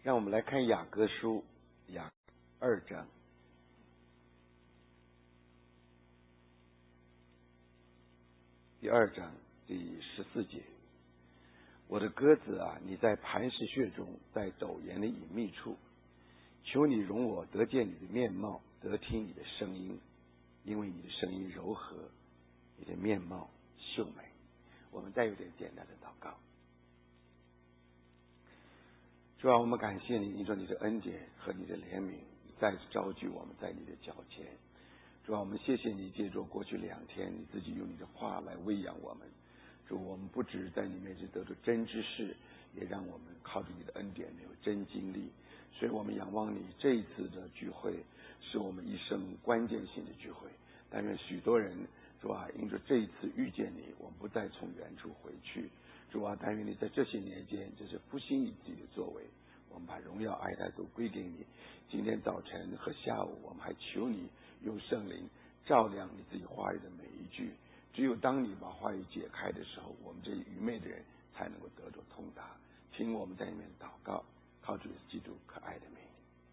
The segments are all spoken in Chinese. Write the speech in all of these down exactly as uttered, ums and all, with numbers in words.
让我们来看雅各书雅二章。第二章第十四节，我的鸽子啊，你在磐石穴中，在陡岩的隐秘处，求你容我得见你的面貌，得听你的声音，因为你的声音柔和，你的面貌秀美。我们再有点简单的祷告。主啊，我们感谢你，你说你的恩典和你的怜悯再次招聚我们在你的脚前。主啊，我们谢谢你，借着过去两天你自己用你的话来喂养我们。主，我们不只在你面前得到真知识，也让我们靠着你的恩典有真经历。所以我们仰望你，这一次的聚会是我们一生关键性的聚会。但愿许多人，主啊，因着这一次遇见你，我们不再从远处回去。主啊，但愿你在这些年间，这是复兴你自己的作为，我们把荣耀爱戴都归给你。今天早晨和下午，我们还求你用圣灵照亮你自己话语的每一句。只有当你把话语解开的时候，我们这愚昧的人才能够得着通达。听我们在里面祷告，靠主耶稣基督可爱的名。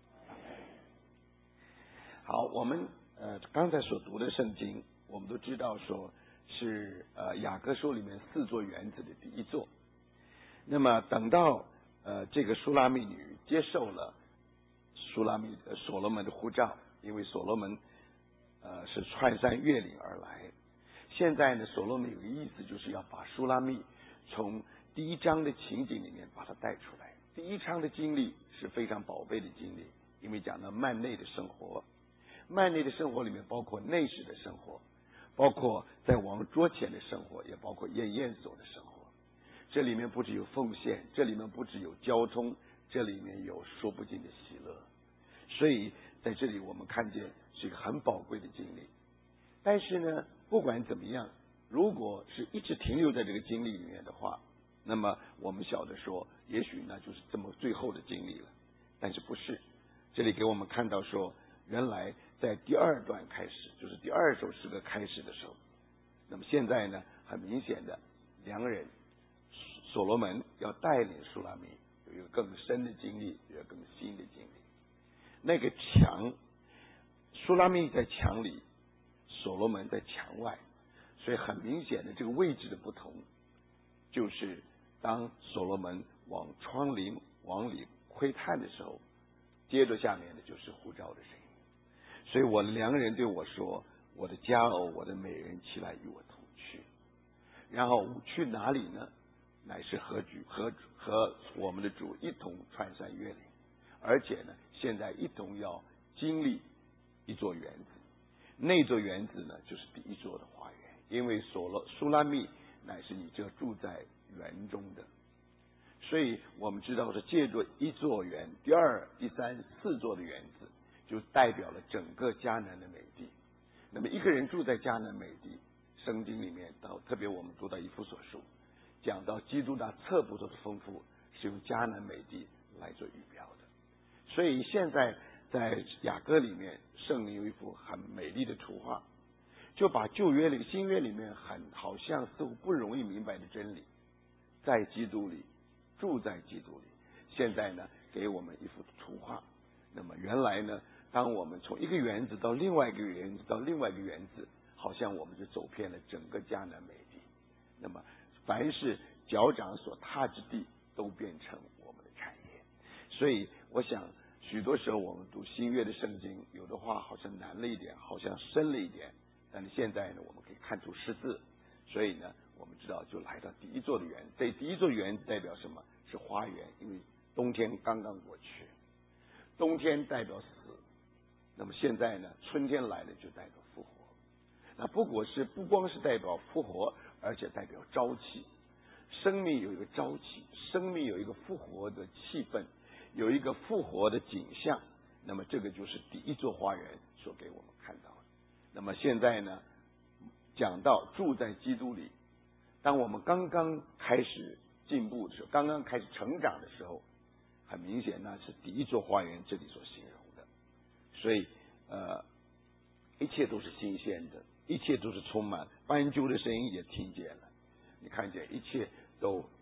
好，我们呃刚才所读的圣经，我们都知道说是呃雅各书里面四座园子的第一座。那么等到呃这个书拉密女接受了书拉密呃所罗门的呼召，因为所罗门呃是穿山越岭而来。现在呢，所罗门有个意思，就是要把书拉密从第一章的情景里面把它带出来。第一章的经历是非常宝贝的经历，因为讲到幔内的生活。幔内的生活里面包括内室的生活，包括在王桌前的生活，也包括宴宴所的生活。这里面不只有奉献，这里面不只有交通，这里面有说不尽的喜乐。所以在这里我们看见是一个很宝贵的经历。但是呢，不管怎么样，如果是一直停留在这个经历里面的话，那么我们晓得说，也许那就是这么最后的经历了。但是不是，这里给我们看到说，原来在第二段开始，就是第二首诗歌开始的时候，那么现在呢，很明显的，两人所罗门要带领书拉密有一个更深的经历，有一个更新的经历。那个墙，书拉密在墙里，所罗门在墙外，所以很明显的这个位置的不同，就是当所罗门往窗棂往里窥探的时候，接着下面的就是呼召的声音。所以我的两个人对我说，我的佳偶，我的美人，起来与我同去。然后去哪里呢？乃是和主和和我们的主一同穿山越岭，而且呢，现在一同要经历一座园子。那座园子呢，就是第一座的花园，因为所罗书拉密乃是你这住在园中的。所以我们知道是借着一座园，第二、第三、四座的园子，就代表了整个迦南的美地。那么一个人住在迦南美地，圣经里面到特别我们读到以弗所书，讲到基督那测不出的丰富，是用迦南美地来做预表的。所以现在在雅歌里面，圣灵有一幅很美丽的图画，就把旧约里、新约里面很好像似乎不容易明白的真理，在基督里，住在基督里。现在呢，给我们一幅图画。那么原来呢，当我们从一个园子到另外一个园子到另外一个园子，好像我们就走遍了整个迦南美地。那么凡是脚掌所踏之地，都变成我们的产业。所以我想许多时候我们读新约的圣经，有的话好像难了一点，好像深了一点，但是现在呢，我们可以看出十字。所以呢，我们知道就来到第一座的园子。这第一座园子代表什么？是花园，因为冬天刚刚过去。冬天代表死，那么现在呢，春天来了就代表复活。那不过是不光是代表复活，而且代表朝气。生命有一个朝气，生命有一个复活的气氛，有一个复活的景象。那么这个就是第一座花园所给我们看到的。那么现在呢，讲到住在基督里，当我们刚刚开始进步的时候，刚刚开始成长的时候，很明显那是第一座花园这里所形容的。所以呃，一切都是新鲜的，一切都是充满斑鸠的声音也听见了，你看见一切都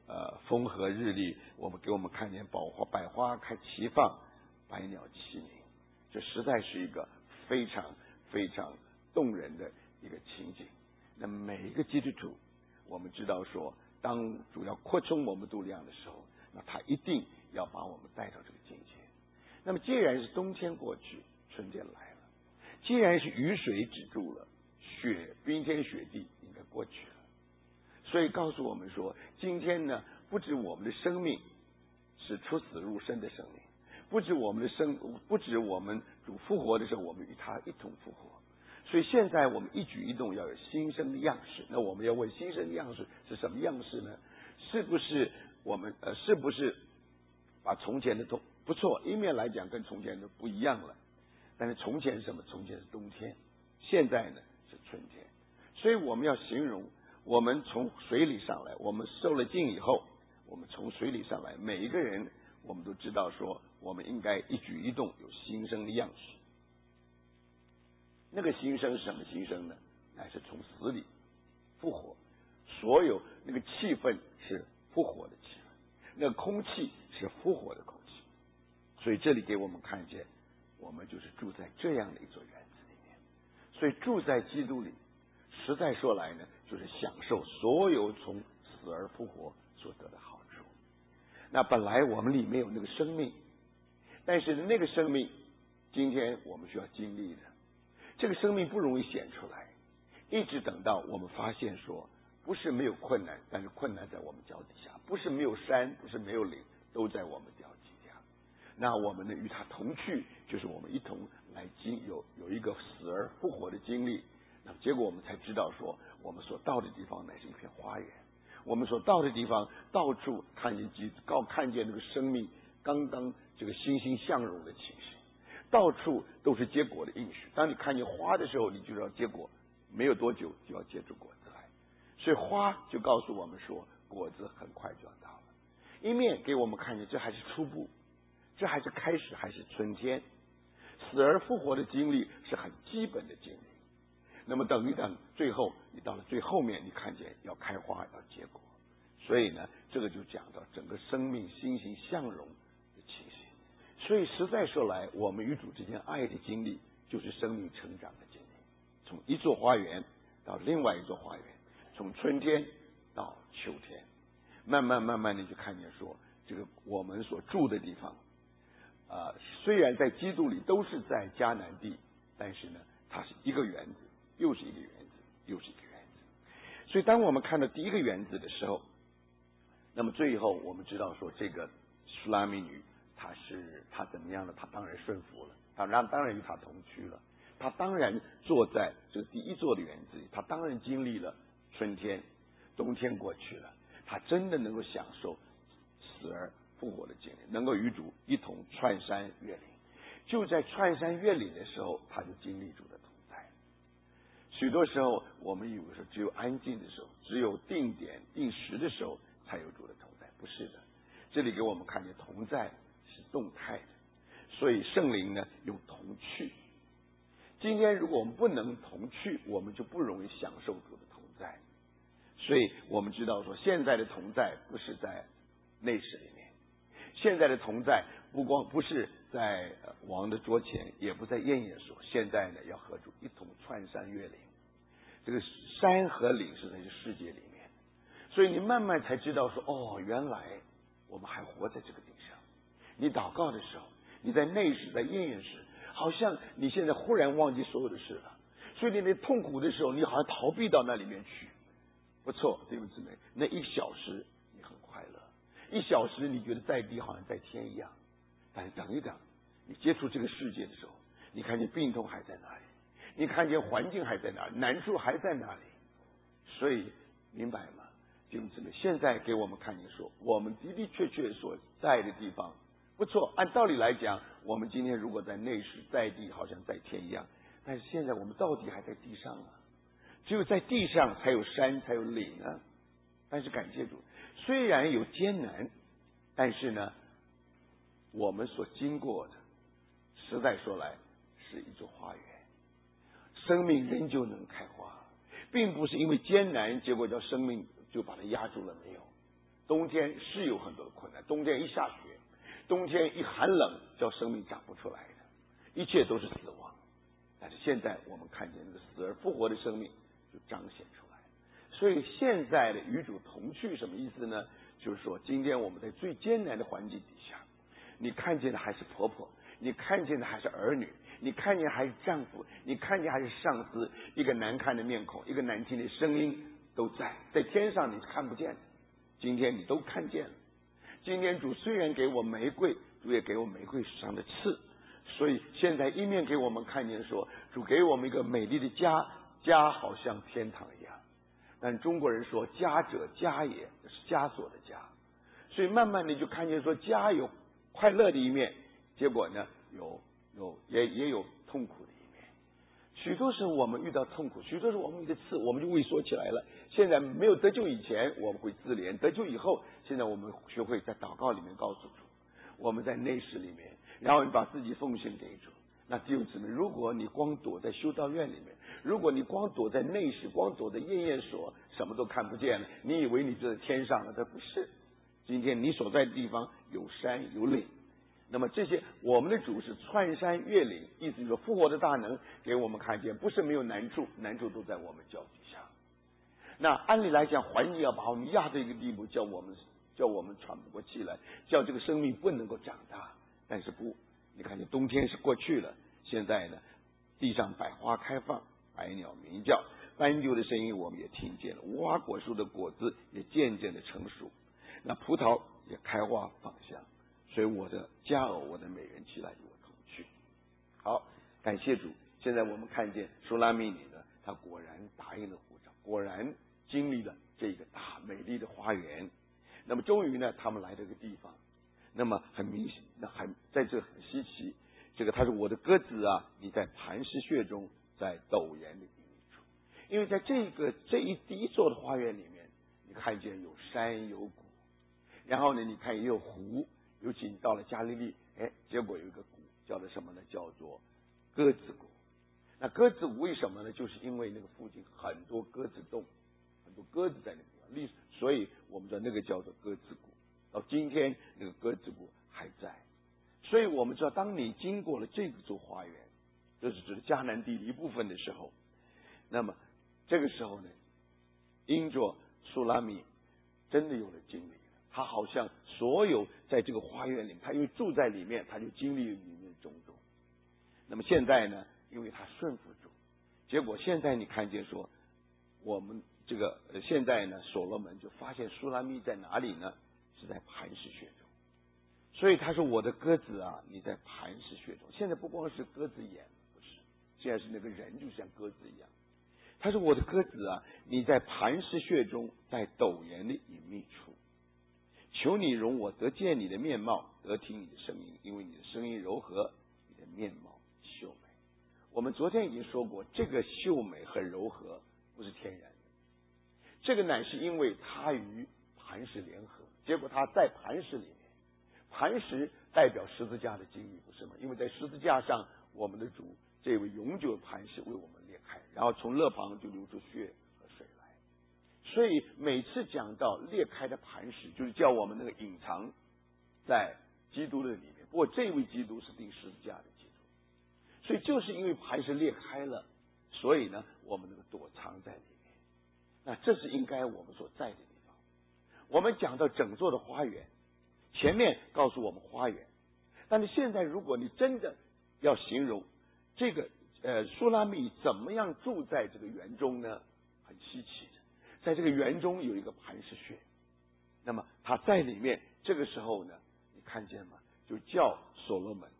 呃风和日丽，我们给我们看见百花百花开齐放，百鸟齐鸣，这实在是一个非常非常动人的一个情景。那么每一个基督徒，我们知道说，当主要扩充我们度量的时候，那他一定要把我们带到这个境界。那么既然是冬天过去，春天来了，既然是雨水止住了，雪冰天雪地应该过去了，所以告诉我们说，今天呢，不止我们的生命是出死入生的生命，不止我们的生，不止我们主复活的时候，我们与他一同复活。所以现在我们一举一动要有新生的样式。那我们要问，新生的样式是什么样式呢？是不是我们呃，是不是把从前的冬不错，一面来讲跟从前的不一样了，但是从前是什么？从前是冬天，现在呢是春天。所以我们要形容，我们从水里上来，我们受了浸以后，我们从水里上来，每一个人我们都知道说，我们应该一举一动有新生的样式。那个新生是什么新生呢？乃是从死里复活，所有那个气氛是复活的气氛，那个空气是复活的空气。所以这里给我们看见，我们就是住在这样的一座园子里面。所以住在基督里，实在说来呢，就是享受所有从死而复活所得的好处。那本来我们里面有那个生命，但是那个生命今天我们需要经历的，这个生命不容易显出来，一直等到我们发现说，不是没有困难，但是困难在我们脚底下，不是没有山，不是没有岭，都在我们脚底下。那我们呢，与他同去，就是我们一同来经有有一个死而复活的经历。那结果我们才知道说，我们所到的地方乃是一片花园，我们所到的地方到处看见基告看见那个生命刚刚这个欣欣向荣的情形，到处都是结果的应许。当你看见花的时候，你就知道结果没有多久就要结出果子来。所以花就告诉我们说，果子很快就要到了。一面给我们看见这还是初步，这还是开始，还是春天。死而复活的经历是很基本的经历。那么等一等，最后你到了最后面，你看见要开花要结果。所以呢，这个就讲到整个生命欣欣向荣的情形。所以实在说来，我们与主之间爱的经历，就是生命成长的经历。从一座花园到另外一座花园，从春天到秋天，慢慢慢慢的就看见说，这个我们所住的地方，呃，虽然在基督里都是在迦南地，但是呢，它是一个园子，又是一个园子，又是一个园子。所以当我们看到第一个园子的时候，那么最后我们知道说，这个苏拉密女，她是她怎么样呢？她当然顺服了，当然当然与她同去了。她当然坐在这个第一座的园子里，她当然经历了春天、冬天过去了，她真的能够享受死而复活的经历，能够与主一同穿山越岭。就在穿山越岭的时候，她就经历主的同在。许多时候我们以为说只有安静的时候，只有定点定时的时候才有主的同在，不是的。这里给我们看见同在是动态的，所以圣灵呢有同去。今天如果我们不能同去，我们就不容易享受主的同在。所以我们知道说，现在的同在不是在内室里面，现在的同在不光不是在王的桌前，也不在宴宴所，现在呢要和主一同穿山越岭。这个山和岭是在这世界里面，所以你慢慢才知道说，哦，原来我们还活在这个地上。你祷告的时候，你在内室在宴宴时，好像你现在忽然忘记所有的事了，所以你那痛苦的时候，你好像逃避到那里面去。不错，弟兄姊妹，那一小时你很快乐，一小时你觉得在地好像在天一样。但是等一等，你接触这个世界的时候，你看见病痛还在哪里，你看见环境还在哪里，难处还在哪里。所以明白吗，弟兄姊妹？现在给我们看见说，我们的的确确所在的地方不错，按道理来讲，我们今天如果在内室在地好像在天一样，但是现在我们到底还在地上啊。只有在地上才有山才有岭啊。但是感谢主，虽然有艰难，但是呢，我们所经过的实在说来是一座花园，生命仍旧能开花，并不是因为艰难结果叫生命就把它压住了，没有。 冬天是有很多的困难，冬天一下雪，冬天一寒冷，叫生命长不出来的，一切都是死亡。但是现在我们看见那个死而复活的生命就彰显出来。所以现在的与主同去什么意思呢？就是说今天我们在最艰难的环境底下，你看见的还是婆婆，你看见的还是儿女，你看见还是丈夫，你看见还是上司，一个难看的面孔，一个难听的声音都在，在天上你是看不见的，今天你都看见了。今天主虽然给我玫瑰，主也给我玫瑰上的刺，所以现在一面给我们看见说，主给我们一个美丽的家，家好像天堂一样。但中国人说家者家也，是枷锁的家，所以慢慢的就看见说家有快乐的一面，结果呢有有也也有痛苦的一面。许多时候我们遇到痛苦，许多时候我们遇到刺，我们就畏缩起来了。现在没有得救以前我们会自怜，得救以后现在我们学会在祷告里面告诉主，我们在内室里面，然后你把自己奉献给主。那弟兄姊妹，如果你光躲在修道院里面，如果你光躲在内室，光躲在验验所，什么都看不见了，你以为你就在天上了，这不是。今天你所在的地方有山有岭，那么这些我们的主是穿山越岭，意思就是说复活的大能给我们看见，不是没有难处，难处都在我们脚底下。那按理来讲，环境要把我们压到一个地步，叫我们叫我们喘不过气来，叫这个生命不能够长大。但是不，你看见冬天是过去了，现在呢，地上百花开放，百鸟鸣叫，斑鸠的声音我们也听见了，无花果树的果子也渐渐的成熟，那葡萄也开花芳香，所以我的佳偶，我的美人期来与我同去。好，感谢主。现在我们看见苏拉密里呢，他果然答应了呼召，果然经历了这个大美丽的花园。那么终于呢，他们来到一个地方，那么很明显，那很在这很稀奇，这个他说我的鸽子啊，你在磐石穴中，在陡岩的隐秘处。因为在这个这一第一座的花园里面，你看见有山有谷，然后呢，你看也有湖，尤其你到了加利利，哎，结果有一个谷叫做什么呢？叫做鸽子谷。那鸽子谷为什么呢？就是因为那个附近很多鸽子洞，很多鸽子在那个地方，历史，所以我们说那个叫做鸽子谷。到今天那个鸽子谷还在，所以我们知道，当你经过了这座花园，这是指迦南地的一部分的时候，那么这个时候呢，因着苏拉米真的有了经历，他好像所有在这个花园里，他因为住在里面，他就经历了里面的种种。那么现在呢，因为他顺服主，结果现在你看见说，我们这个现在呢，所罗门就发现苏拉密在哪里呢？是在磐石穴中。所以他说我的鸽子啊，你在磐石穴中。现在不光是鸽子眼，不是，现在是那个人就像鸽子一样。他说我的鸽子啊，你在磐石穴中，在陡岩的隐秘处，求你容我得见你的面貌，得听你的声音，因为你的声音柔和，你的面貌秀美。我们昨天已经说过，这个秀美和柔和不是天然的，这个乃是因为它与磐石联合，结果它在磐石里面，磐石代表十字架的经历，不是吗？因为在十字架上，我们的主这位永久的磐石为我们裂开，然后从肋旁就流出血和水来。所以每次讲到裂开的磐石，就是叫我们那个隐藏在基督的里面。不过这位基督是钉十字架的基督，所以就是因为磐石裂开了，所以呢，我们能够躲藏在里面。那这是应该我们所在的地方。我们讲到整座的花园，前面告诉我们花园，但是现在如果你真的要形容这个呃苏拉密怎么样住在这个园中呢？很稀奇的，在这个园中有一个磐石穴，那么他在里面，这个时候呢，你看见吗？就叫所罗门，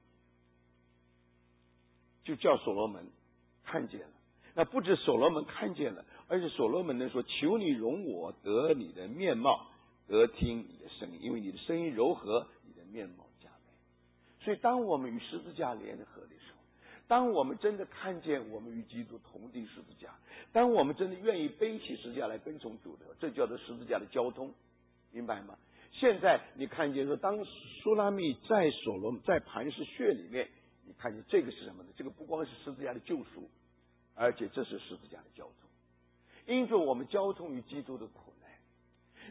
就叫所罗门看见了。那不止所罗门看见了，而且所罗门呢说：“求你容我得你的面貌，得听你的声音，因为你的声音柔和，你的面貌佳美。”所以，当我们与十字架联合的时候，当我们真的看见我们与基督同定十字架，当我们真的愿意背起十字架来跟从主的，这叫做十字架的交通，明白吗？现在你看见说，当苏拉密在所罗在磐石穴里面，你看见这个是什么呢？这个不光是十字架的救赎，而且这是十字架的交通，因着我们交通与基督的苦难。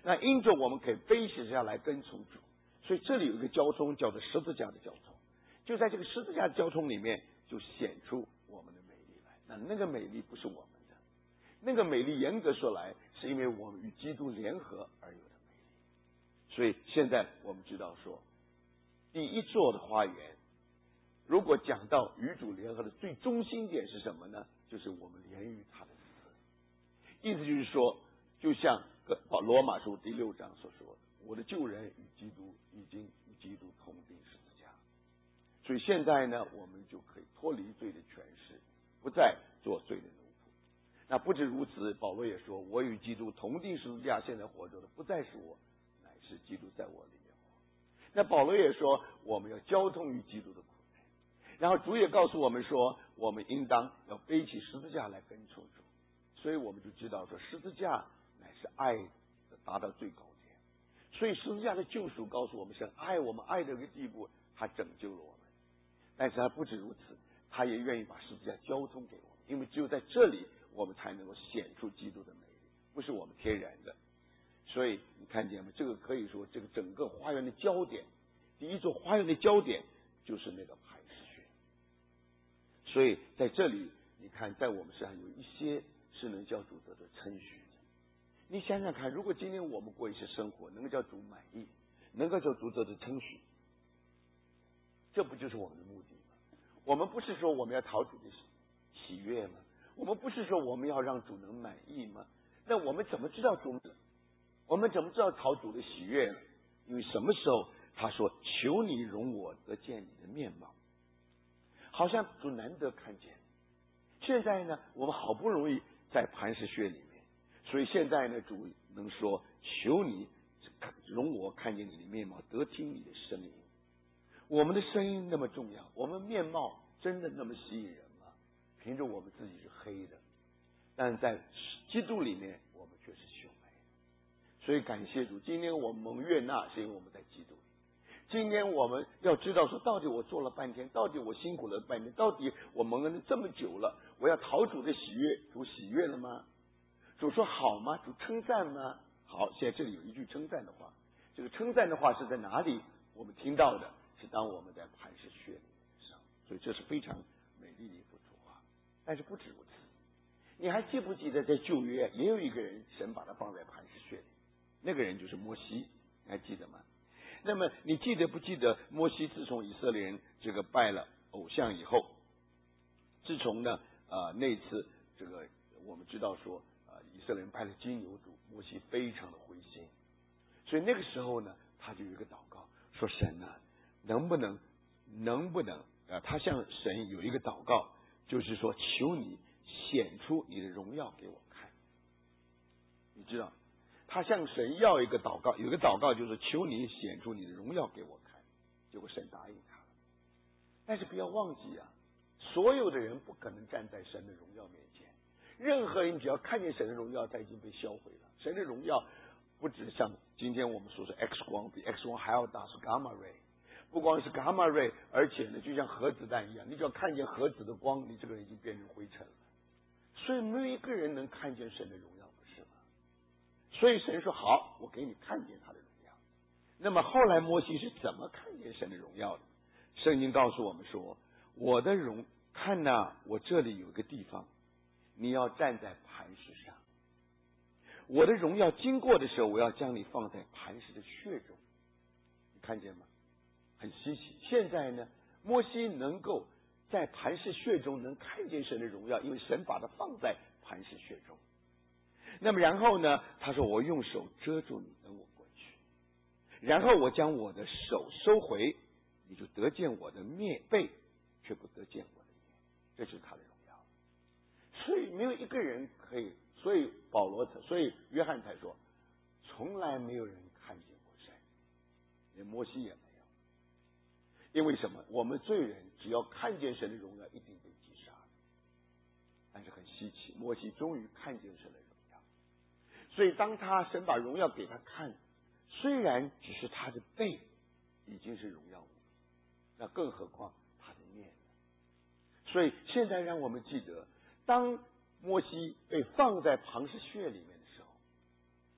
那因着我们可以背十字架来跟从主，所以这里有一个交通叫做十字架的交通，就在这个十字架的交通里面就显出我们的美丽来。那那个美丽不是我们的，那个美丽严格说来是因为我们与基督联合而有的美丽。所以现在我们知道说，第一座的花园，如果讲到与主联合的最中心点是什么呢？就是我们连于他的死。意思就是说，就像罗马书第六章所说的，我的旧人与基督已经与基督同钉十字架。所以现在呢，我们就可以脱离罪的权势，不再做罪的奴仆。那不止如此，保罗也说，我与基督同钉十字架，现在活着的不再是我，乃是基督在我里面活。那保罗也说，我们要交通于基督的苦难。然后主也告诉我们说，我们应当要背起十字架来跟从主。所以我们就知道说，十字架乃是爱的达到最高点。所以十字架的救赎告诉我们，神爱我们爱到一个地步，他拯救了我们。但是他不止如此，他也愿意把十字架交通给我们，因为只有在这里我们才能够显出基督的美丽，不是我们天然的。所以你看见吗？这个可以说这个整个花园的焦点，第一座花园的焦点就是那个磐石穴。所以在这里你看，在我们身上有一些是能叫主得着称许的。你想想看，如果今天我们过一些生活能够叫主满意，能够叫主得着称许，这不就是我们的目的吗？我们不是说我们要讨主的喜悦吗？我们不是说我们要让主能满意吗？那我们怎么知道主？我们怎么知道讨主的喜悦呢？因为什么时候他说求你容我得见你的面貌，好像主难得看见。现在呢，我们好不容易在磐石穴里面，所以现在呢，主能说求你容我看见你的面貌，得听你的声音。我们的声音那么重要，我们面貌真的那么吸引人吗？凭着我们自己是黑的，但在基督里面我们却是秀美的。所以感谢主，今天我们蒙悦纳是因为我们在基督里。今天我们要知道说，到底我做了半天，到底我辛苦了半天，到底我蒙恩这么久了，我要讨主的喜悦，主喜悦了吗？主说好吗？主称赞吗？好，现在这里有一句称赞的话，这个称赞的话是在哪里？我们听到的是当我们在磐石穴里面的时候，所以这是非常美丽的一幅图画。但是不止如此，你还记不记得在旧约也有一个人，神把他放在磐石穴里，那个人就是摩西，你还记得吗？那么你记得不记得摩西自从以色列人这个拜了偶像以后，自从呢呃那次这个我们知道说呃以色列人拜了金牛犊，摩西非常的灰心，所以那个时候呢他就有一个祷告，说神啊，能不能能不能呃他向神有一个祷告，就是说求你显出你的荣耀给我看。你知道他向神要一个祷告，有一个祷告就是求你显出你的荣耀给我看，结果神答应他了。但是不要忘记啊，所有的人不可能站在神的荣耀面前，任何人只要看见神的荣耀，他已经被销毁了。神的荣耀不只像今天我们说是 X 光，比 X 光还要大，是 gamma ray， 不光是 gamma ray， 而且呢就像核子弹一样，你只要看见核子的光，你这个人已经变成灰尘了。所以没有一个人能看见神的荣耀，不是吗？所以神说好，我给你看见他的荣耀。那么后来摩西是怎么看见神的荣耀的？圣经告诉我们说，我的荣看哪、啊，我这里有一个地方，你要站在磐石上，我的荣耀经过的时候，我要将你放在磐石的穴中。你看见吗？很稀奇。现在呢，摩西能够在磐石穴中能看见神的荣耀，因为神把它放在磐石穴中。那么然后呢，他说我用手遮住你，等我过去，然后我将我的手收回，你就得见我的面背，却不得见我的面。这是他的荣耀。所以没有一个人可以，所以保罗所以约翰才说，从来没有人看见过神，连摩西也没有。因为什么？我们罪人只要看见神的荣耀，一定被击杀。但是很稀奇，摩西终于看见神的荣耀。所以当他神把荣耀给他看，虽然只是他的背已经是荣耀无比，那更何况他的面。所以现在让我们记得，当摩西被放在磐石穴里面的时候，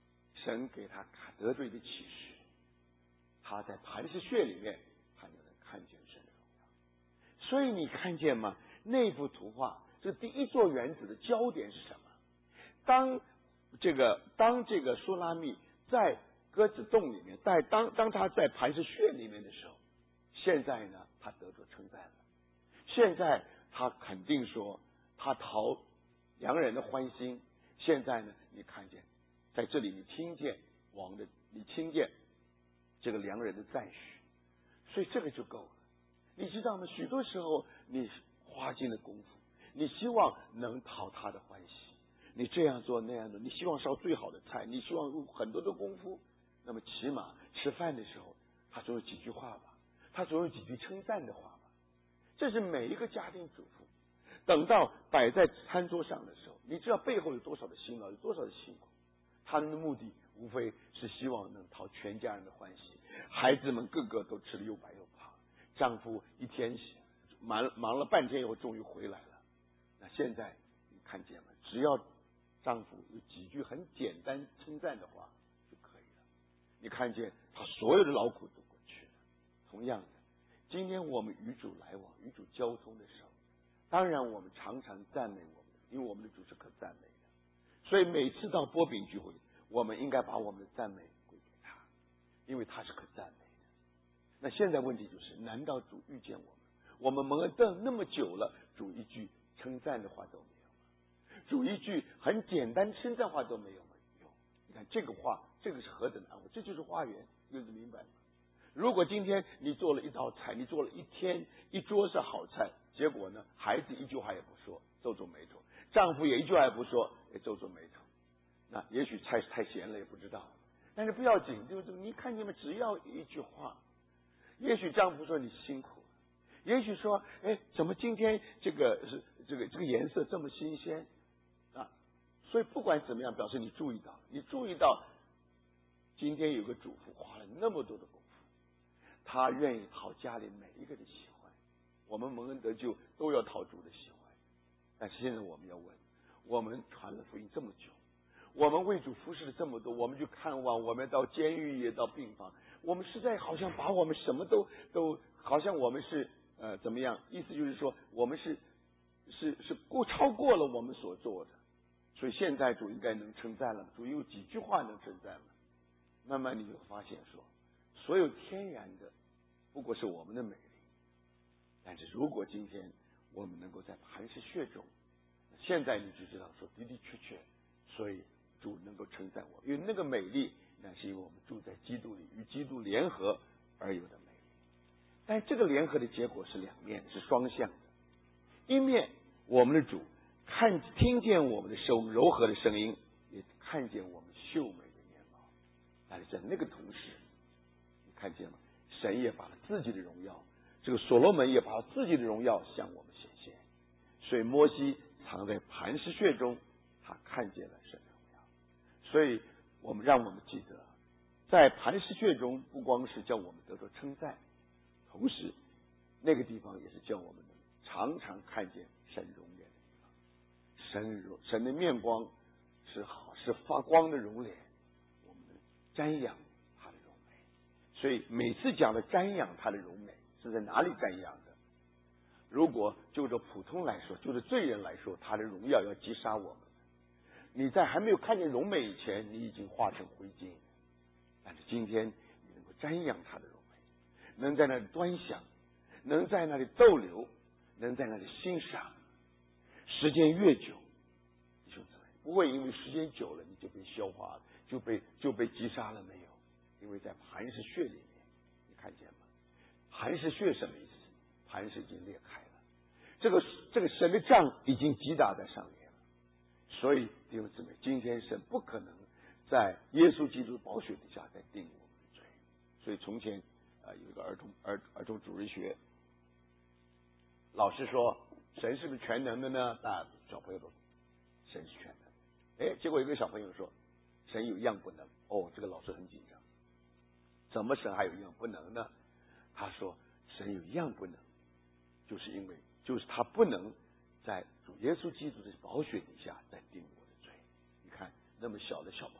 神给他得罪的启示，他在磐石穴里面，他就能看见神的荣耀。所以你看见吗？那幅图画，这第一座园子的焦点是什么？当这个当这个苏拉密在鸽子洞里面，在当当他在磐石穴里面的时候，现在呢，他得着称赞了。现在他肯定说，他讨良人的欢心。现在呢，你看见在这里，你听见王的，你听见这个良人的赞许，所以这个就够了。你知道吗？许多时候你花尽了功夫，你希望能讨他的欢喜，你这样做那样的，你希望烧最好的菜，你希望用很多的功夫，那么起码吃饭的时候，他总有几句话吧，他总有几句称赞的话吧。这是每一个家庭主妇等到摆在餐桌上的时候，你知道背后有多少的辛劳，有多少的辛苦。他们的目的无非是希望能讨全家人的欢喜，孩子们个个都吃得又白又胖，丈夫一天忙忙了半天以后终于回来了。那现在你看见了，只要丈夫有几句很简单称赞的话就可以了，你看见他所有的劳苦都过去了。同样的，今天我们与主来往，与主交通的时候，当然我们常常赞美我们，因为我们的主是可赞美的。所以每次到波饼聚会，我们应该把我们的赞美归给他，因为他是可赞美的。那现在问题就是，难道主遇见我们，我们蒙恩等那么久了，主一句称赞的话都没有吗？主一句很简单称赞话都没有吗？有。你看这个话，这个是何等的安慰，这就是花园，有人明白吗？如果今天你做了一道菜，你做了一天一桌是好菜，结果呢，孩子一句话也不说，皱皱眉头，丈夫也一句话也不说，也皱皱眉头，那也许菜太咸了，也不知道，但是不要紧，就是你看见没？只要一句话，也许丈夫说你辛苦了，也许说，哎，怎么今天这个是这个这个颜色这么新鲜啊？所以不管怎么样，表示你注意到，你注意到今天有个主妇花了那么多的功夫。他愿意讨家里每一个的喜欢，我们蒙恩得救都要讨主的喜欢。但是现在我们要问，我们传了福音这么久，我们为主服侍了这么多，我们去看望，我们到监狱也到病房，我们实在好像把我们什么都都好像我们是呃怎么样？意思就是说，我们是是是过超过了我们所做的，所以现在主应该能称赞了，主有几句话能称赞了。慢慢你就发现说，所有天然的不过是我们的美丽，但是如果今天我们能够在磐石穴中，现在你就知道说的的确确，所以主能够称赞我，因为那个美丽那是因为我们住在基督里，与基督联合而有的美丽。但这个联合的结果是两面，是双向的。一面我们的主看听见我们的声柔和的声音，也看见我们秀美的面貌，但是在那个同时，你看见吗？神也把他自己的荣耀，这个所罗门也把他自己的荣耀向我们显现。所以摩西藏在磐石穴中，他看见了神的荣耀。所以我们让我们记得，在磐石穴中，不光是叫我们得到称赞，同时那个地方也是叫我们能常常看见神容颜的地方。神容神的面光是好，是发光的容脸，我们能瞻仰他的荣美。所以每次讲的瞻仰他的荣美是在哪里瞻仰的？如果就着普通来说，就是罪人来说，他的荣耀要击杀我们。你在还没有看见荣美以前，你已经化成灰烬。但是今天你能够瞻仰他的荣美，能在那里端详，能在那里逗留，能在那里欣赏。时间越久，弟兄姊妹，不会因为时间久了你就被消化了，就被就被击杀了，没有。因为在磐石穴里面，你看见吗？磐石穴什么意思？磐石已经裂开了，这个这个神的杖已经击打在上面了。所以弟兄姊妹，今天神不可能在耶稣基督宝血底下再定我们的罪。所以从前呃有一个儿童儿儿童主日学老师说，神是不是全能的呢？那小朋友都神是全能。哎，结果有个小朋友说，神有一样不能。哦，这个老师很紧张，怎么神还有一样不能呢？他说神有一样不能，就是因为就是他不能在主耶稣基督的宝血底下再定我的罪。你看那么小的小朋友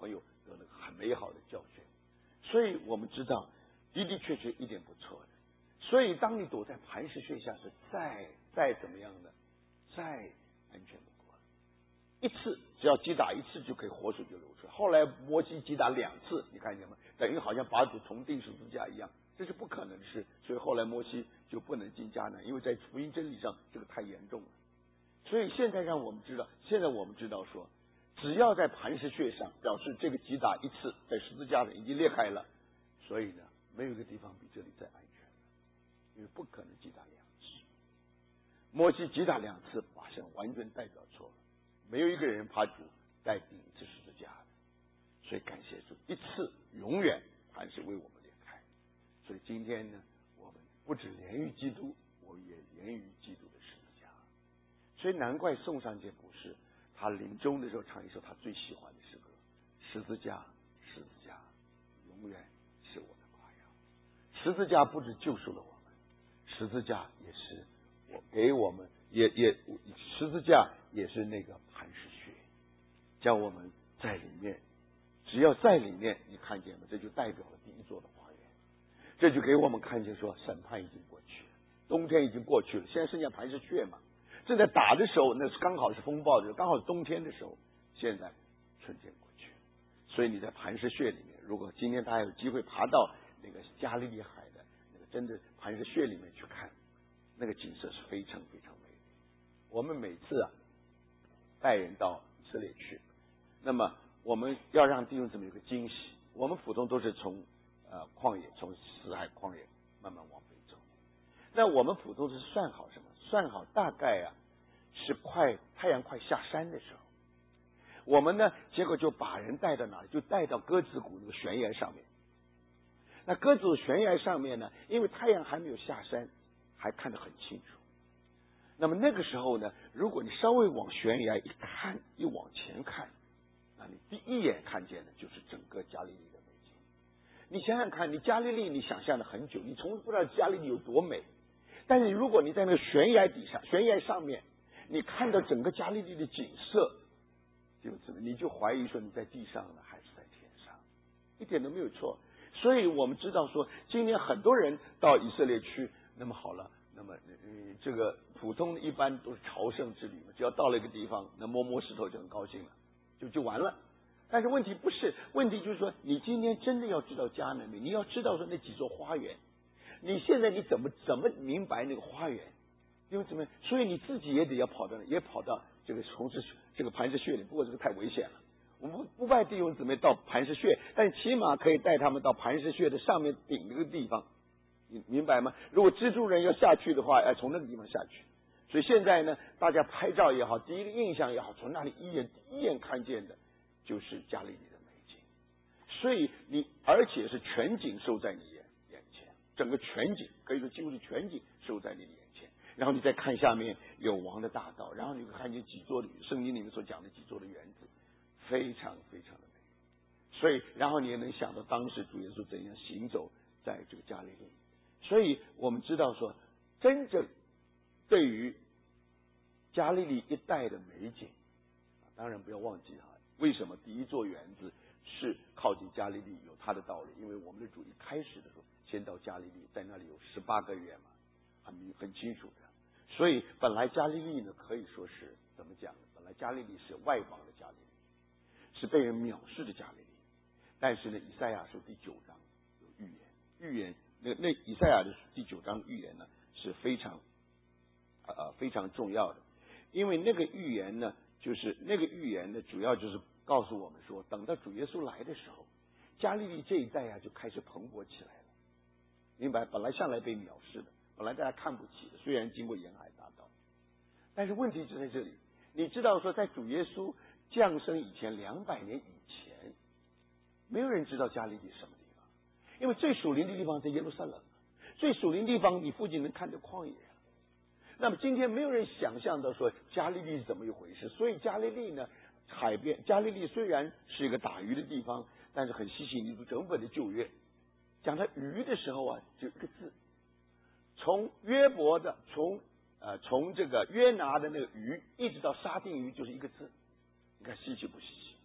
得了很美好的教训。所以我们知道的的确确一点不错的。所以当你躲在磐石穴下时，再再怎么样的，再安全不过了。一次只要击打一次就可以活水就流出来。后来摩西击打两次，你看见吗？等于好像把主重钉十字架一样，这是不可能的事。所以后来摩西就不能进迦南，因为在福音真理上这个太严重了。所以现在让我们知道，现在我们知道说，只要在磐石穴上，表示这个击打一次在十字架上已经裂开了，所以呢，没有一个地方比这里再安全了，因为不可能击打两次。摩西击打两次，马上完全代表错了，没有一个人把主带进一次十字架的。所以感谢主，一次永远还是为我们裂开。所以今天呢，我们不只连于基督，我们也连于基督的十字架。所以难怪宋尚节博士他临终的时候唱一首他最喜欢的诗歌：十字架，十字架，永远是我的夸耀。十字架不止救赎了我们，十字架也是我给我们，也也十字架也是那个磐石穴，叫我们在里面，只要在里面，你看见了，这就代表了第一座的花园。这就给我们看见说，审判已经过去了，冬天已经过去了，现在剩下磐石穴嘛。正在打的时候，那是刚好是风暴的时候，刚好是冬天的时候。现在春天过去了，所以你在磐石穴里面，如果今天大家有机会爬到那个加利利海的那个真的磐石穴里面去看，那个景色是非常非常美丽。我们每次啊带人到以色列去，那么我们要让弟兄姊妹有个惊喜。我们普通都是从呃旷野，从死海旷野慢慢往北走。那我们普通是算好什么？算好大概啊是快太阳快下山的时候，我们呢结果就把人带到哪里？就带到鸽子谷那个悬崖上面。那鸽子谷悬崖上面呢，因为太阳还没有下山，还看得很清楚。那么那个时候呢，如果你稍微往悬崖一看，一往前看，那你第一眼看见的就是整个加利利的美景。你想想看，你加利利你想象了很久，你从来不知道加利利有多美。但是如果你在那个悬崖底下，悬崖上面，你看到整个加利利的景色，就是你就怀疑说你在地上呢还是在天上，一点都没有错。所以我们知道说，今天很多人到以色列去，那么好了，那么嗯，这个普通一般都是朝圣之旅嘛，只要到了一个地方，那摸摸石头就很高兴了，就就完了。但是问题不是，问题就是说，你今天真的要知道迦南美，你要知道说那几座花园。你现在你怎么怎么明白那个花园？因为怎么？所以你自己也得要跑到，也跑到这个从事这个磐石穴里。不过这个太危险了，我们不不派弟兄姊妹到磐石穴，但起码可以带他们到磐石穴的上面顶一个地方，你明白吗？如果蜘蛛人要下去的话，要从那个地方下去。所以现在呢，大家拍照也好，第一个印象也好，从那里一眼第一眼看见的就是加利利的美景。所以你而且是全景收在你眼眼前。整个全景可以说几乎是全景收在你的眼前，然后你再看下面有王的大道，然后你会看见几座的圣经里面所讲的几座的园子，非常非常的美。所以然后你也能想到当时主耶稣怎样行走在这个加利利。所以我们知道说，真正对于加利利一带的美景，当然不要忘记哈，为什么第一座园子是靠近加利利有它的道理？因为我们的主一开始的时候先到加利利，在那里有十八个月嘛，很很清楚的。所以本来加利利呢，可以说是怎么讲呢？本来加利利是外邦的加利利，是被人藐视的加利利。但是呢，以赛亚书第九章有预言，预言那那以赛亚的第九章预言呢是非常呃非常重要的，因为那个预言呢，就是那个预言呢，主要就是告诉我们说，等到主耶稣来的时候，加利利这一带啊就开始蓬勃起来了。明白？本来向来被藐视的，本来大家看不起的，虽然经过沿海大道，但是问题就在这里。你知道说，在主耶稣降生以前两百年以前，没有人知道加利利什么地方，因为最属灵的地方在耶路撒冷，最属灵的地方你附近能看到旷野。那么今天没有人想象到说加利利是怎么一回事，所以加利利呢，海边加利利虽然是一个打鱼的地方，但是很稀奇。你读整本的旧约讲到鱼的时候啊，就一个字，从约伯的从呃从这个约拿的那个鱼，一直到沙丁鱼，就是一个字。你看稀奇不稀奇？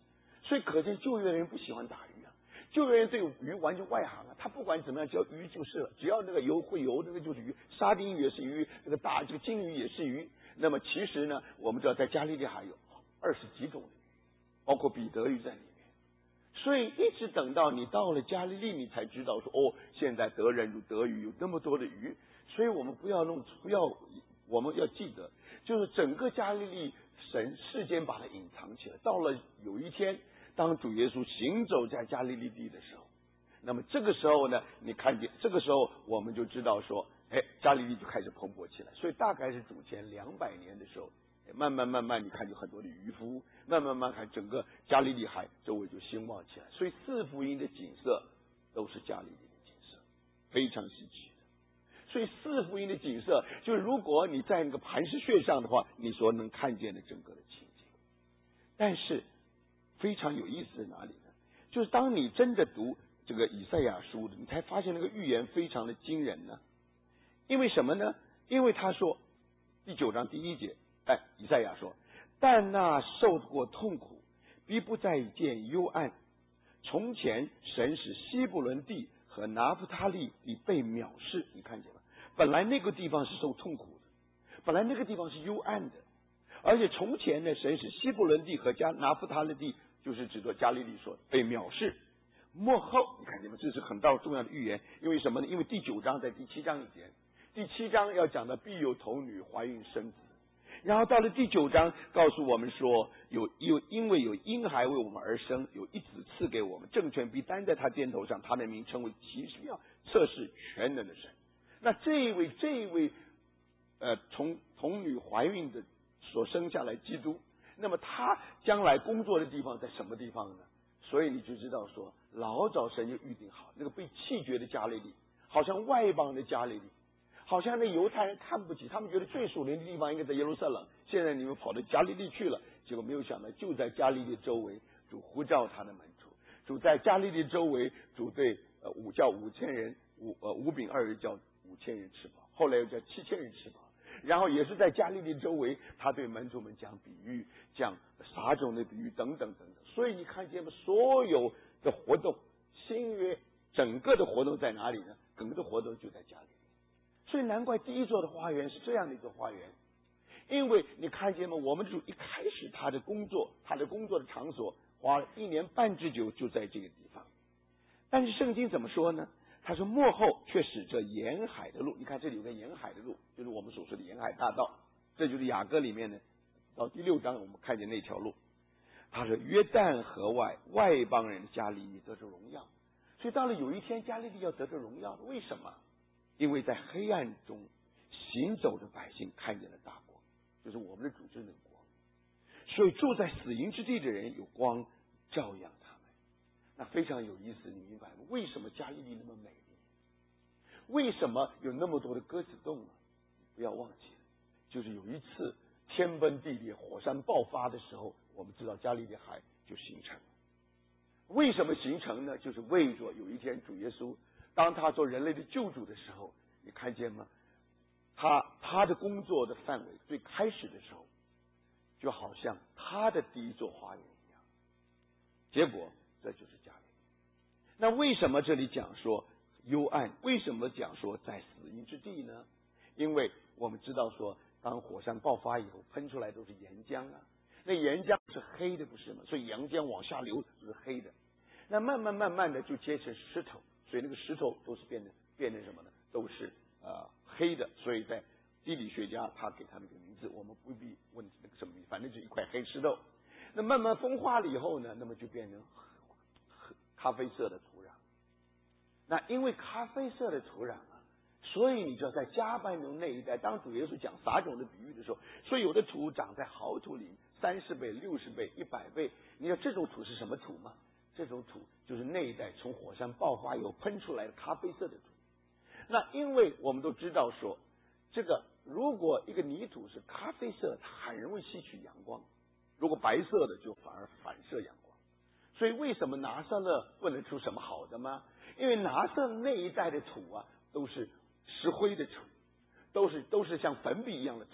所以可见旧约的人不喜欢打鱼啊，旧约人对鱼完全外行啊，他不管怎么样，只要鱼就是了，只要那个游会游，那个就是鱼，沙丁鱼也是鱼，这个大这个金鱼也是鱼。那么其实呢，我们知道在加利利海有二十几种的鱼，包括彼得鱼在里面。所以一直等到你到了加利利，你才知道说哦，现在得人如得鱼，有那么多的鱼。所以我们不要弄，不要，我们要记得，就是整个加利利神事先把它隐藏起来。到了有一天，当主耶稣行走在加利利地的时候，那么这个时候呢，你看见这个时候我们就知道说，哎，加利利就开始蓬勃起来。所以大概是主前两百年的时候。慢慢慢慢，你看有很多的渔夫，慢慢慢慢看整个加利利海周围就兴旺起来。所以四福音的景色都是加利利的景色，非常稀奇的。所以四福音的景色，就是如果你在那个磐石穴上的话，你所能看见的整个的情景。但是非常有意思在哪里呢？就是当你真的读这个以赛亚书的，你才发现那个预言非常的惊人呢。因为什么呢？因为他说第九章第一节。哎，以赛亚说，但那受过痛苦，必不再见幽暗。从前神使希伯伦地和拿弗他利地被藐视，你看见吗？本来那个地方是受痛苦的，本来那个地方是幽暗的，而且从前呢，神使希伯伦地和加拿弗他利地，就是指着加利利说被藐视。末后，你看见吗？这是很大重要的预言。因为什么呢？因为第九章在第七章以前，第七章要讲的必有童女怀孕生子。然后到了第九章，告诉我们说，有有因为有婴孩为我们而生，有一子赐给我们，政权必担在他肩头上，他的名称为奇妙、测试全能的神。那这一位这一位呃从童女怀孕的所生下来基督，那么他将来工作的地方在什么地方呢？所以你就知道说，老早神就预定好，那个被弃绝的加利利，好像外邦的加利利。好像那犹太人看不起，他们觉得最属灵的地方应该在耶路撒冷，现在你们跑到加利利去了，结果没有想到就在加利利周围，主呼召他的门徒，主在加利利周围，主对呃五叫五千人，五呃五饼二鱼叫五千人吃饱，后来又叫七千人吃饱，然后也是在加利利周围，他对门徒们讲比喻，讲撒种的比喻等等等等。所以你看见吗？所有的活动，新约整个的活动在哪里呢？整个的活动就在加利利。所以难怪第一座的花园是这样的一座花园，因为你看见吗？我们主一开始他的工作，他的工作的场所花了一年半之久就在这个地方。但是圣经怎么说呢？他说末后却使这沿海的路，你看这里有个沿海的路，就是我们所说的沿海大道，这就是雅歌里面呢，到第六章我们看见那条路。他说约旦河外外邦人加利利得着荣耀，所以到了有一天加利利要得着荣耀，为什么？因为在黑暗中行走的百姓看见了大光，就是我们的主真的光。所以住在死荫之地的人有光照耀他们。那非常有意思，你明白吗？为什么加利利那么美丽？为什么有那么多的鸽子洞呢？不要忘记了，就是有一次天崩地裂、火山爆发的时候，我们知道加利利海就形成了。为什么形成呢？就是为着有一天主耶稣当他做人类的救主的时候，你看见吗？他他的工作的范围最开始的时候，就好像他的第一座花园一样。结果这就是加利利。那为什么这里讲说幽暗？为什么讲说在死荫之地呢？因为我们知道说，当火山爆发以后，喷出来都是岩浆啊，那岩浆是黑的，不是吗？所以岩浆往下流是黑的。那慢慢慢慢的就结成石头，所以那个石头都是变成变成什么呢？都是呃黑的。所以在地理学家他给他们一个名字，我们不必问那个什么名，反正就一块黑石头。那慢慢风化了以后呢，那么就变成咖啡色的土壤。那因为咖啡色的土壤啊，所以你知道在加百农那一带，当主耶稣讲撒种的比喻的时候，所以有的土长在好土里，三十倍、六十倍、一百倍。你知道这种土是什么土吗？这种土就是那一带从火山爆发以后喷出来的咖啡色的土。那因为我们都知道说，这个如果一个泥土是咖啡色，它很容易吸取阳光；如果白色的就反而反射阳光。所以为什么拿撒勒不能出什么好的吗？因为拿撒勒那一带的土啊，都是石灰的土，都是都是像粉笔一样的土。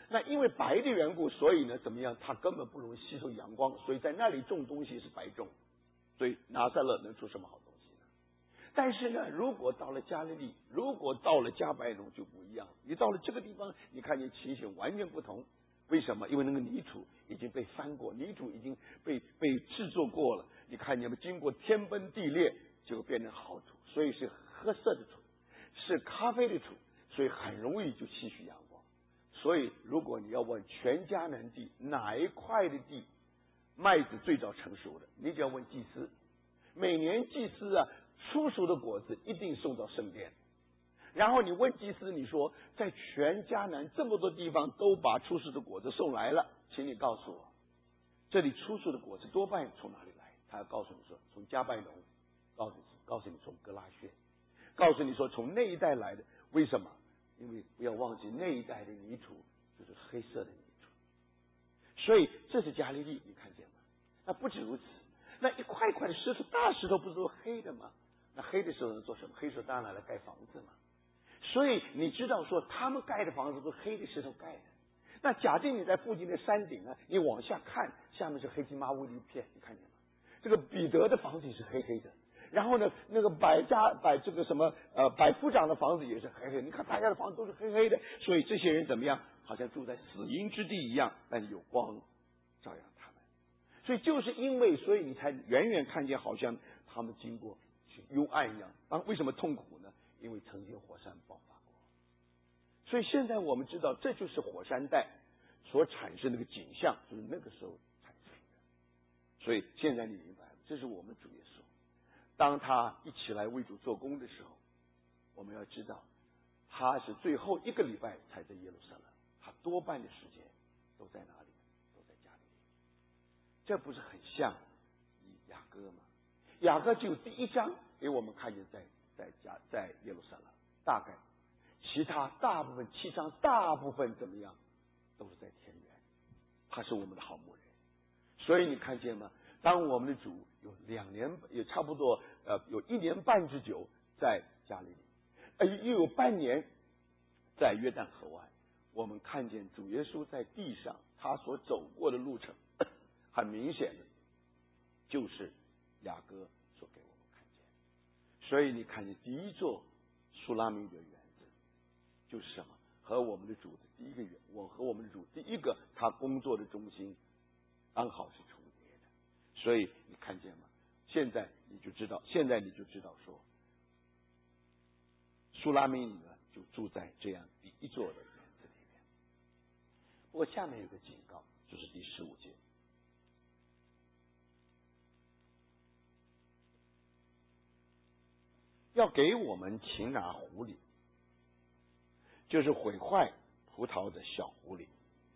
那因为白的缘故，所以呢怎么样？它根本不容易吸收阳光，所以在那里种东西是白种。所以拿撒勒能出什么好东西呢？但是呢，如果到了加利利，如果到了加百农就不一样。你到了这个地方，你看见情形完全不同。为什么？因为那个泥土已经被翻过，泥土已经被被制作过了。你看见没？经过天崩地裂，就变成好土，所以是褐色的土，是咖啡的土，所以很容易就吸取阳光。所以，如果你要问全迦南地哪一块的地麦子最早成熟的，你只要问祭司。每年祭司啊出熟的果子一定送到圣殿。然后你问祭司，你说在全迦南这么多地方都把出熟的果子送来了，请你告诉我，这里出熟的果子多半从哪里来？他要告诉你说，从加拜农，告诉你告诉你从格拉薛，告诉你说从那一带来的。为什么？因为不要忘记那一带的泥土就是黑色的泥土，所以这是加利利，你看见吗？那不止如此，那一块块的石头，大石头不是都黑的吗？那黑的时候能做什么？黑石头当然拿来盖房子嘛。所以你知道说他们盖的房子都是黑的石头盖的。那假定你在附近的山顶啊，你往下看，下面是黑漆麻乌的一片，你看见吗？这个彼得的房子也是黑黑的，然后呢，那个百家百这个什么呃百夫长的房子也是黑黑的。你看大家的房子都是黑黑的，所以这些人怎么样？好像住在死荫之地一样，但是有光照耀他们。所以就是因为，所以你才远远看见好像他们经过幽暗一样。当为什么痛苦呢？因为曾经火山爆发过。所以现在我们知道，这就是火山带所产生的一个景象，就是那个时候产生的。所以现在你明白了，这是我们主耶稣，当他一起来为主做工的时候，我们要知道，他是最后一个礼拜才在耶路撒冷，他多半的时间都在哪里？都在加利利。这不是很像雅各吗？雅各就第一章给我们看见在在加在耶路撒冷，大概其他大部分七章大部分怎么样，都是在田园。他是我们的好牧人，所以你看见吗？当我们的主有两年，也差不多呃有一年半之久在加利利，呃又有半年在约旦河湾，我们看见主耶稣在地上他所走过的路程，很明显的就是雅各所给我们看见。所以你看见第一座苏拉米的园子就是什么？和我们的主的第一个园，我和我们的主第一个他工作的中心刚好是重叠的。所以你看见吗？现在你就知道，现在你就知道说，苏拉米呢就住在这样第一座的园子里面。不过下面有个警告，就是第十五节。要给我们擒拿狐狸，就是毁坏葡萄的小狐狸，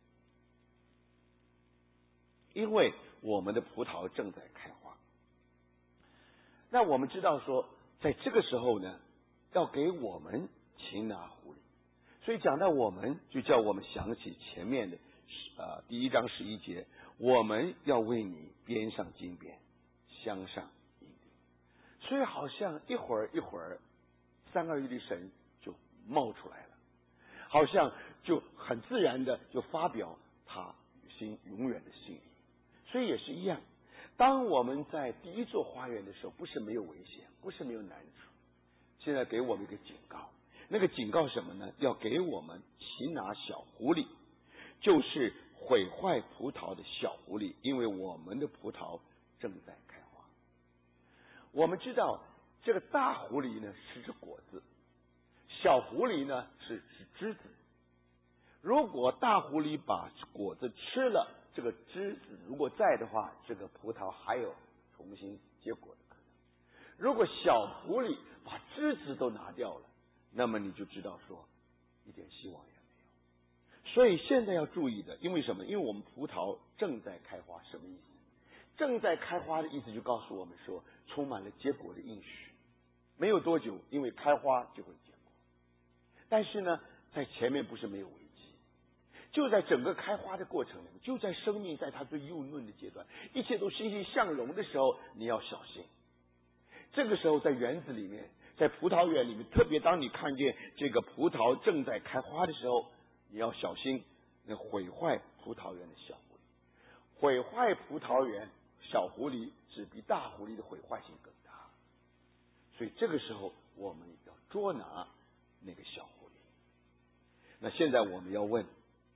因为我们的葡萄正在开花。那我们知道说，在这个时候呢，要给我们擒拿狐狸，所以讲到我们，就叫我们想起前面的呃第一章十一节，我们要为你编上金边，镶上银钉。所以好像一会儿一会儿，三二一的神就冒出来了，好像就很自然的就发表他心永远的心意。所以也是一样，当我们在第一座花园的时候，不是没有危险，不是没有难处，现在给我们一个警告。那个警告什么呢？要给我们擒拿小狐狸，就是毁坏葡萄的小狐狸，因为我们的葡萄正在开花。我们知道这个大狐狸呢是指果子，小狐狸呢是指枝子。如果大狐狸把果子吃了，这个枝子如果在的话，这个葡萄还有重新结果的可能。如果小狐狸把枝子都拿掉了，那么你就知道说一点希望也没有。所以现在要注意的，因为什么？因为我们葡萄正在开花，什么意思？正在开花的意思就告诉我们说，充满了结果的应许。没有多久，因为开花就会结果。但是呢，在前面不是没有危机，就在整个开花的过程里面，就在生命在它最幼嫩的阶段，一切都欣欣向荣的时候，你要小心。这个时候在园子里面，在葡萄园里面，特别当你看见这个葡萄正在开花的时候，你要小心， 那毁坏葡萄园的小狐狸。毁坏葡萄园小狐狸只比大狐狸的毁坏性更大，所以这个时候我们要捉拿那个小狐狸。那现在我们要问，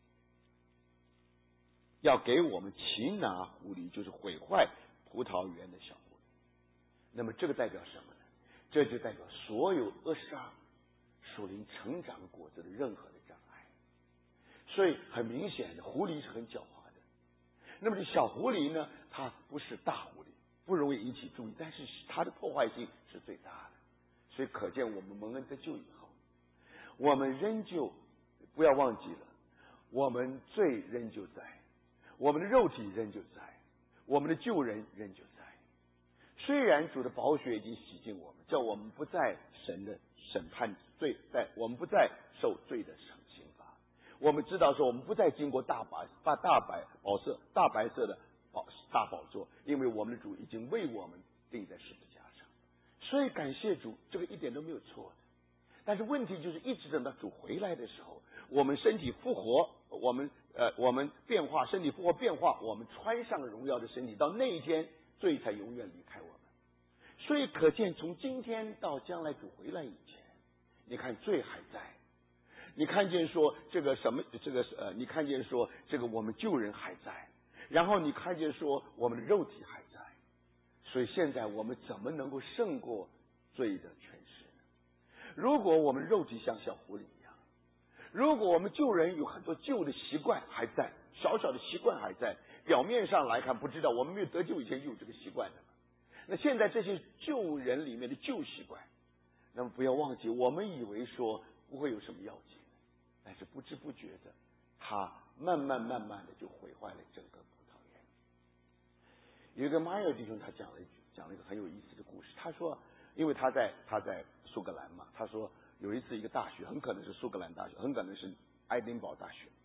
要给我们擒拿狐狸，就是毁坏葡萄园的小狐狸。那么这个代表什么呢？这就代表所有扼杀属灵成长果子的任何的障碍。所以很明显的，狐狸是很狡猾的。那么这小狐狸呢，它不是大狐狸，不容易引起注意，但是它的破坏性是最大的。所以可见我们蒙恩得救以后，我们仍旧不要忘记了，我们罪仍旧在，我们的肉体仍旧在，我们的救人仍旧在。虽然主的宝血已经洗净我们，叫我们不在神的审判罪，在我们不再受罪的惩刑罚。我们知道说，我们不再经过大白大大白宝色大白色的宝大宝座，因为我们的主已经为我们钉在十字架上。所以感谢主，这个一点都没有错的。但是问题就是，一直等到主回来的时候，我们身体复活，我们呃我们变化，身体复活变化，我们穿上荣耀的身体，到那一天罪才永远离开我们。所以可见，从今天到将来主回来以前，你看罪还在，你看见说这个什么这个呃，你看见说这个我们救人还在，然后你看见说我们的肉体还在。所以现在我们怎么能够胜过罪的权势呢？如果我们肉体像小狐狸一样，如果我们救人有很多旧的习惯还在，小小的习惯还在，表面上来看不知道，我们没有得救以前就有这个习惯的。那现在这些旧人里面的旧习惯，那么不要忘记，我们以为说不会有什么要紧，但是不知不觉的，它慢慢慢慢的就毁坏了整个葡萄园。有一个马尔弟兄，他讲了一句，讲了一个很有意思的故事。他说，因为他在他在苏格兰嘛，他说有一次一个大学，很可能是苏格兰大学，很可能是爱丁堡大学，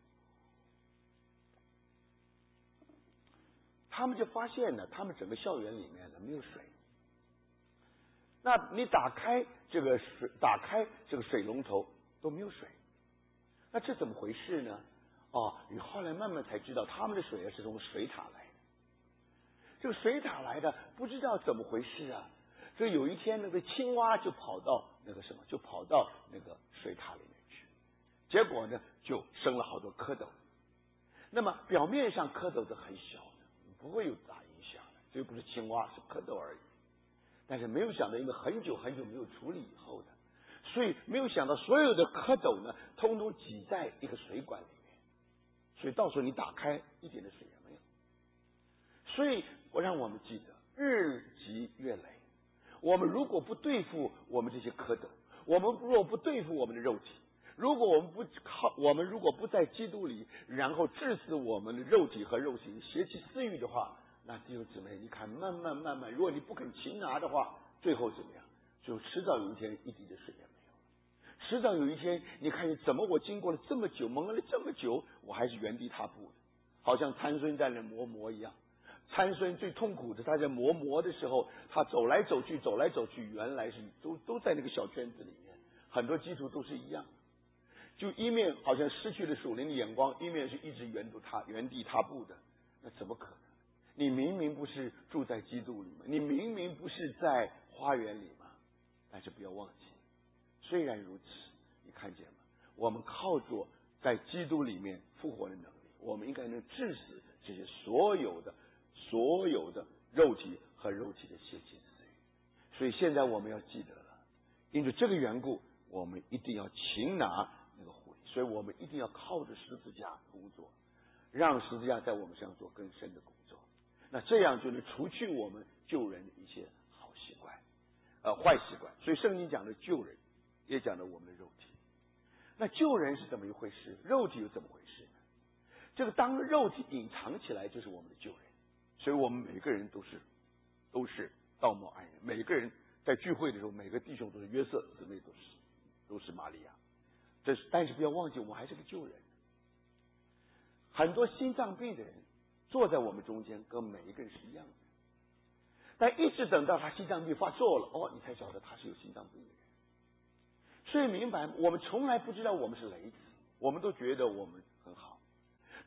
他们就发现呢，他们整个校园里面呢没有水。那你打开这个水，打开这个水龙头都没有水，那这怎么回事呢？哦，你后来慢慢才知道，他们的水是从水塔来的。这个水塔来的不知道怎么回事啊。这有一天，那个青蛙就跑到那个什么，就跑到那个水塔里面去，结果呢就生了好多蝌蚪。那么表面上蝌蚪是很小的，不会有大影响的，这不是青蛙，是蝌蚪而已。但是没有想到，因为很久很久没有处理以后的，所以没有想到所有的蝌蚪呢，通通挤在一个水管里面，所以到时候你打开一点的水也没有。所以我让我们记得，日积月累，我们如果不对付我们这些蝌蚪，我们如果不对付我们的肉体，如果我们不靠，我们如果不在基督里，然后治死我们的肉体和肉体的邪气私欲的话，那弟兄姊妹，你看慢慢慢慢，如果你不肯擒拿的话，最后怎么样？就迟早有一天一滴的水也没有了。迟早有一天，你看你怎么我经过了这么久，蒙恩了这么久，我还是原地踏步的，好像参孙在那磨磨一样。参孙最痛苦的，他在磨磨的时候，他走来走去，走来走去，原来是都都在那个小圈子里面。很多基督徒都是一样，就一面好像失去了属灵的眼光，一面是一直原地踏原地踏步的，那怎么可能？你明明不是住在基督里吗？你明明不是在花园里吗？但是不要忘记，虽然如此，你看见吗？我们靠着在基督里面复活的能力，我们应该能治死这些所有的所有的肉体和肉体的邪气私欲。所以现在我们要记得了，因着这个缘故，我们一定要擒拿那个狐狸，所以我们一定要靠着十字架工作，让十字架在我们身上做更深的工作。那这样就能除去我们救人的一些好习惯，呃，坏习惯。所以圣经讲的救人，也讲了我们的肉体。那救人是怎么一回事？肉体又怎么回事呢？这个当肉体隐藏起来，就是我们的救人。所以我们每个人都是都是道貌岸然，每个人在聚会的时候，每个弟兄都是约瑟，姊妹都是都是玛利亚。这是，但是不要忘记，我们还是个救人。很多心脏病的人坐在我们中间，跟每一个人是一样的，但一直等到他心脏病发作了，哦，你才晓得他是有心脏病的人。所以明白，我们从来不知道我们是雷子，我们都觉得我们很好，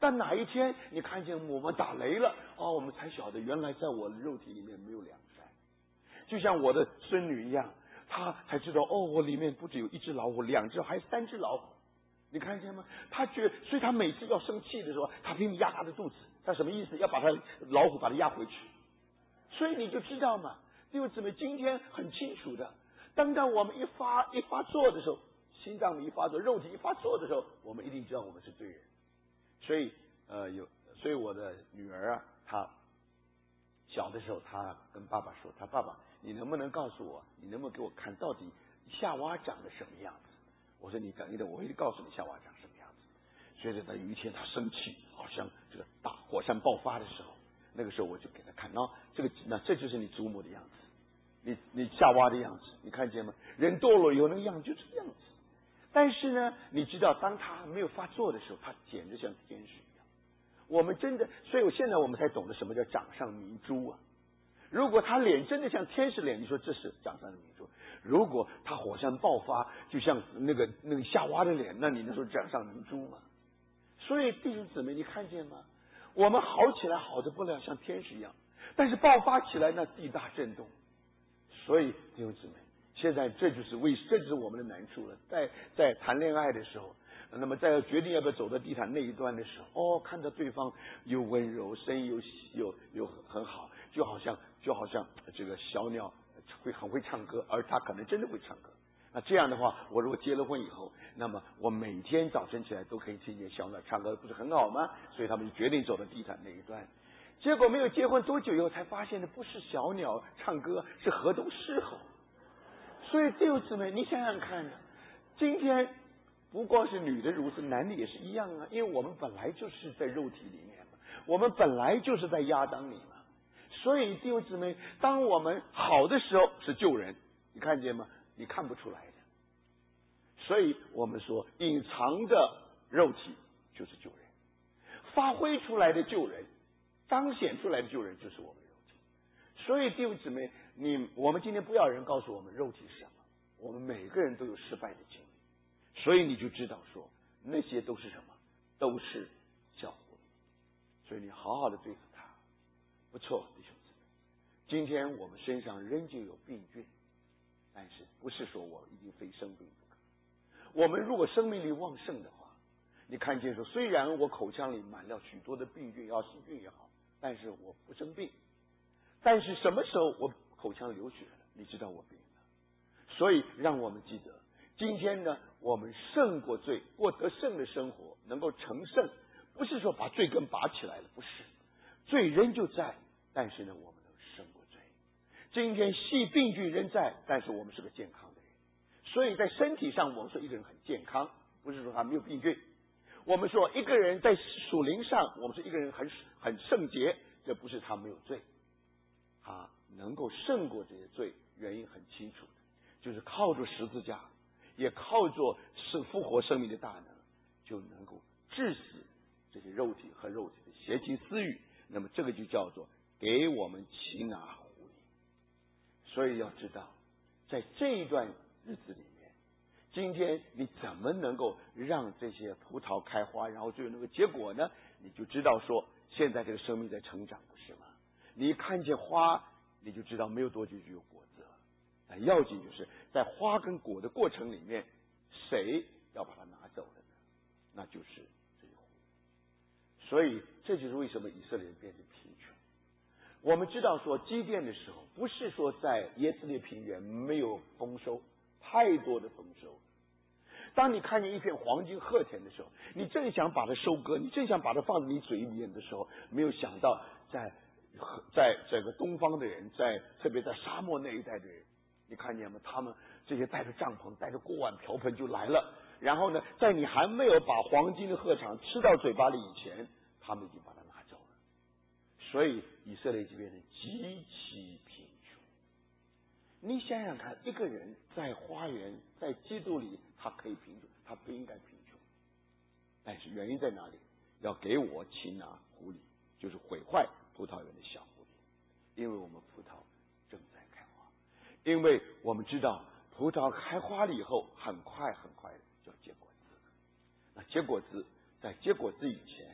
但哪一天你看见我们打雷了，哦，我们才晓得原来在我的肉体里面没有良善。就像我的孙女一样，她才知道哦，我里面不只有一只老虎，两只，还有三只老虎。你看见吗？她觉得，所以她每次要生气的时候，她拼命压她的肚子。她什么意思？要把她老虎把她压回去。所以你就知道嘛，弟兄姊妹，今天很清楚的，当当我们一发一发作的时候，心脏一发作，肉体一发作的时候，我们一定知道我们是罪人。所以呃有，所以我的女儿啊，她小的时候，她跟爸爸说：“她爸爸，你能不能告诉我，你能不能给我看到底夏娃长得什么样子？”我说：“你等一等，我会告诉你夏娃长什么样子。”所以在有一天，她生气，好像这个大火山爆发的时候。那个时候我就给他看，那这个那这就是你祖母的样子，你你夏娃的样子，你看见吗？人堕落以后那个样子就这个样子。但是呢，你知道，当他没有发作的时候，他简直像天使一样。我们真的，所以我现在我们才懂得什么叫掌上明珠啊。如果他脸真的像天使脸，你说这是掌上的明珠；如果他火山爆发，就像那个那个夏娃的脸，那你能说掌上明珠吗？所以弟兄姊妹，你看见吗？我们好起来好的不了，像天使一样，但是爆发起来那地大震动。所以弟兄姊妹，现在这就是为这就是我们的难处了。在在谈恋爱的时候，那么在决定要不要走到地毯那一端的时候，哦，看到对方又温柔，声音又又又很好，就好像就好像这个小鸟会很会唱歌，而他可能真的会唱歌。那这样的话，我如果结了婚以后，那么我每天早晨起来都可以听见小鸟唱歌，不是很好吗？所以他们就决定走到地毯那一端。结果没有结婚多久以后，才发现的不是小鸟唱歌，是河东狮吼。所以弟兄姊妹，你想想看，今天不光是女的如此，男的也是一样啊。因为我们本来就是在肉体里面嘛，我们本来就是在亚当里嘛。所以弟兄姊妹，当我们好的时候是救人，你看见吗？你看不出来的。所以我们说，隐藏的肉体就是救人，发挥出来的救人，彰显出来的救人就是我们的肉体。所以弟兄姊妹，你我们今天不要人告诉我们肉体是什么，我们每个人都有失败的经历，所以你就知道说那些都是什么，都是小狐狸。所以你好好的对付他。不错，弟兄姊妹，今天我们身上仍旧有病菌，但是不是说我一定非生病不可。我们如果生命力旺盛的话，你看见说，虽然我口腔里满了许多的病菌，要细菌也好，但是我不生病。但是什么时候我口腔流血了，你知道我病了。所以让我们记得，今天呢，我们胜过罪，过得胜的生活，能够成圣，不是说把罪根拔起来了，不是，罪仍旧在，但是呢，我们能胜过罪。今天细病菌仍在，但是我们是个健康的人。所以在身体上，我们说一个人很健康，不是说他没有病菌。我们说一个人在属灵上，我们说一个人很很圣洁，这不是他没有罪，他能够胜过这些罪，原因很清楚的，就是靠着十字架，也靠着是复活生命的大能，就能够治死这些肉体和肉体的邪情私欲。那么这个就叫做给我们擒拿狐狸。所以要知道，在这一段日子里面，今天你怎么能够让这些葡萄开花，然后最后能够结果呢？你就知道说，现在这个生命在成长，不是吗？你一看见花，你就知道没有多久就有果子了。但要紧就是在花跟果的过程里面，谁要把它拿走了呢？那就是这些狐狸。所以这就是为什么以色列人变成贫穷。我们知道说，基甸的时候，不是说在耶斯列平原没有丰收，太多的丰收。当你看见一片黄金禾田的时候，你正想把它收割，你正想把它放在你嘴里面的时候，没有想到在在这个东方的人，在特别在沙漠那一带的人，你看见吗？他们这些带着帐篷带着锅碗瓢盆就来了，然后呢，在你还没有把黄金的禾场吃到嘴巴里以前，他们已经把它拿走了。所以以色列就变成极其贫穷。你想想看，一个人在花园在基督里，他可以贫穷，他不应该贫穷。但是原因在哪里？要给我擒拿狐狸，就是毁坏葡萄园的小狐狸。因为我们葡萄正在开花，因为我们知道葡萄开花了以后，很快很快的就要结果子。那结果子，在结果子以前，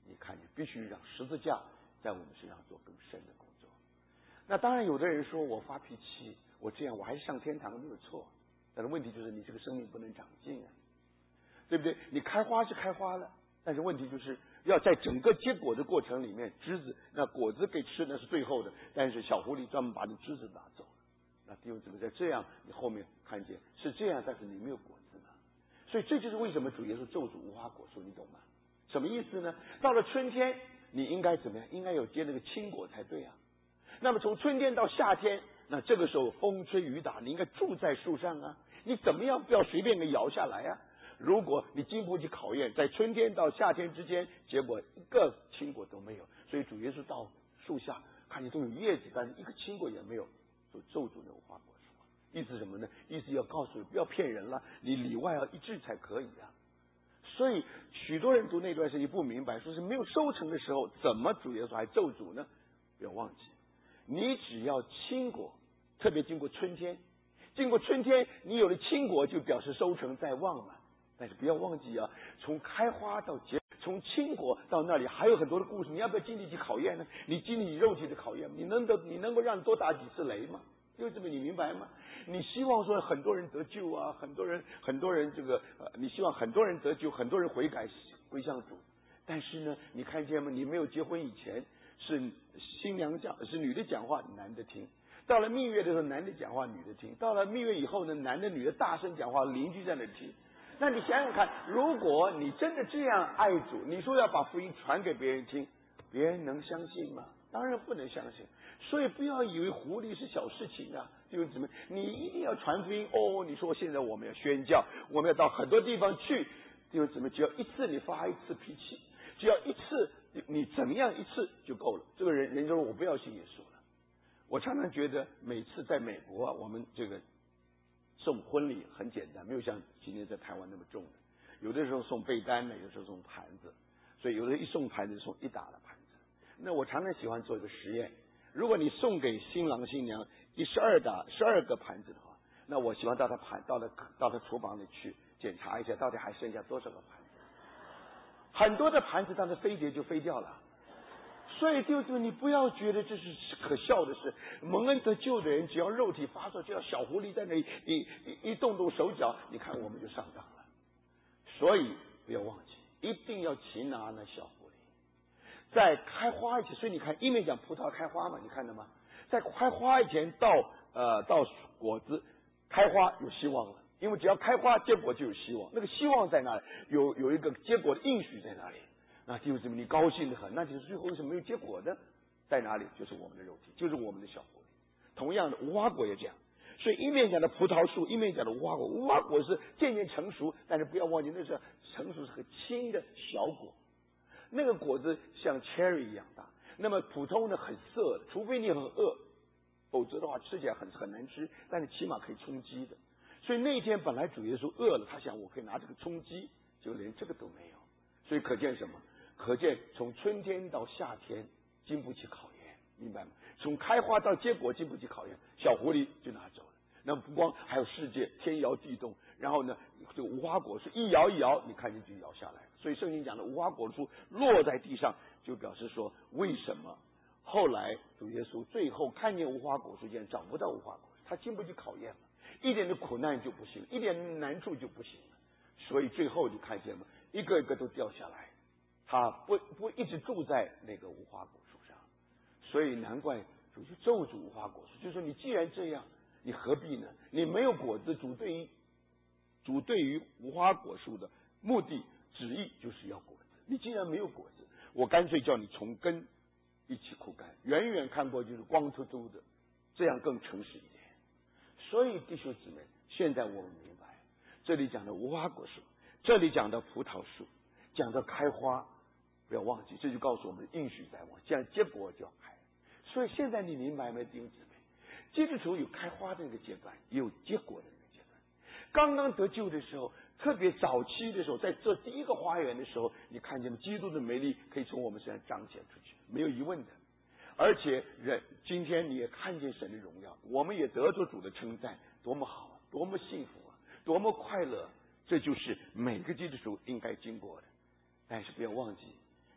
你看见必须让十字架在我们身上做更深的工作。那当然有的人说我发脾气，我这样我还是上天堂没有错，但是问题就是你这个生命不能长进啊，对不对？你开花是开花了，但是问题就是要在整个结果的过程里面，枝子那果子可以吃那是最后的，但是小狐狸专门把你枝子拿走了。那弟兄姊妹，在这样你后面看见是这样，但是你没有果子呢。所以这就是为什么主耶稣咒诅无花果树，你懂吗？什么意思呢？到了春天你应该怎么样？应该有结那个青果才对啊。那么从春天到夏天，那这个时候风吹雨打，你应该住在树上啊，你怎么样不要随便给摇下来啊。如果你经不起考验，在春天到夏天之间，结果一个青果都没有，所以主耶稣到树下看见都有叶子，但是一个青果也没有，就咒诅那无花果树。意思什么呢？意思要告诉你不要骗人了，你里外要一致才可以啊。所以许多人读那段圣经不明白，说是没有收成的时候，怎么主耶稣还咒诅呢？不要忘记，你只要青果，特别经过春天，经过春天，你有了青果，就表示收成在望了。但是不要忘记啊，从开花到结，从青果到那里还有很多的故事，你要不要经历起考验呢？你经历你肉体的考验，你能够你能够让你多打几次雷吗？就这么你明白吗？你希望说很多人得救啊，很多人很多人这个呃，你希望很多人得救，很多人悔改归向主。但是呢，你看见吗？你没有结婚以前，是新娘讲是女的讲话，男的听；到了蜜月的时候，男的讲话，女的听；到了蜜月以后呢，男的女的大声讲话，邻居在那听。那你想想看，如果你真的这样爱主，你说要把福音传给别人听，别人能相信吗？当然不能相信。所以不要以为狐狸是小事情啊，弟兄姊妹，你一定要传福音哦。你说现在我们要宣教，我们要到很多地方去，弟兄姊妹，只要一次你发一次脾气，只要一次你怎么样一次就够了。这个人人就说我不要信耶稣了。我常常觉得每次在美国啊，我们这个送婚礼很简单，没有像今天在台湾那么重的。有的时候送被单的，有的时候送盘子，所以有的一送盘子送一打的盘子。那我常常喜欢做一个实验，如果你送给新郎新娘一十二打十二个盘子的话，那我喜欢到他盘到他到他厨房里去检查一下，到底还剩下多少个盘子。很多的盘子当时飞碟就飞掉了。所以就是你不要觉得这是可笑的事，蒙恩得救的人只要肉体发作，只要小狐狸在那里一一一动动手脚，你看我们就上当了。所以不要忘记，一定要擒拿那小狐狸。在开花以前，所以你看一面讲葡萄开花嘛，你看到吗？在开花以前到呃到果子开花有希望了，因为只要开花结果就有希望。那个希望在哪里？有有一个结果的应许在哪里？那弟兄姊妹，你高兴的很，那就是最后为什么没有结果的？在哪里？就是我们的肉体，就是我们的小狐狸。同样的，无花果也这样。所以一面讲的葡萄树，一面讲的无花果。无花果是渐渐成熟，但是不要忘记，那是成熟是很轻的小果，那个果子像 cherry 一样大。那么普通的很涩的，除非你很饿，否则的话吃起来很很难吃，但是起码可以充饥的。所以那天本来主耶稣饿了，他想我可以拿这个充饥，就连这个都没有。所以可见什么？可见从春天到夏天经不起考验，明白吗？从开花到结果经不起考验，小狐狸就拿走了。那么不光还有世界天摇地动，然后呢，这个无花果树一摇一摇，你看见就摇下来了。所以圣经讲的无花果树落在地上，就表示说为什么后来主耶稣最后看见无花果树，竟然找不到无花果树，他经不起考验了，一点的苦难就不行，一点难处就不行了。所以最后你看见吗？一个一个都掉下来。他不不一直住在那个无花果树上，所以难怪主就咒诅无花果树，就说你既然这样，你何必呢？你没有果子，主对于主对于无花果树的目的旨意就是要果子。你既然没有果子，我干脆叫你从根一起枯干，远远看过就是光秃秃的，这样更诚实一点。所以弟兄姊妹，现在我们明白，这里讲的无花果树，这里讲的葡萄树，讲到开花。不要忘记，这就告诉我们应许在望，这样结果就要开。所以现在你明白没，弟兄姊妹？基督徒有开花的那个阶段，也有结果的那个阶段。刚刚得救的时候，特别早期的时候，在这第一个花园的时候，你看见基督的美丽可以从我们身上彰显出去，没有疑问的。而且人今天你也看见神的荣耀，我们也得着主的称赞，多么好啊，多么幸福啊，多么快乐！这就是每个基督徒应该经过的。但是不要忘记，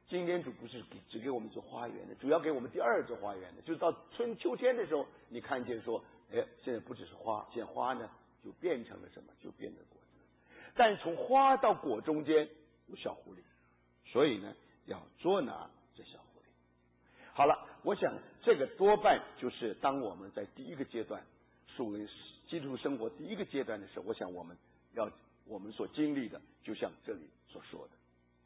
今天主不是给只给我们一座花园的，主要给我们第二座花园的，就是到春秋天的时候，你看见说，哎，现在不只是花，现在花呢就变成了什么？就变成果子。但从花到果中间有小狐狸，所以呢要捉拿这小狐狸。好了，我想这个多半就是当我们在第一个阶段属于基督徒生活第一个阶段的时候，我想我们要我们所经历的，就像这里所说的。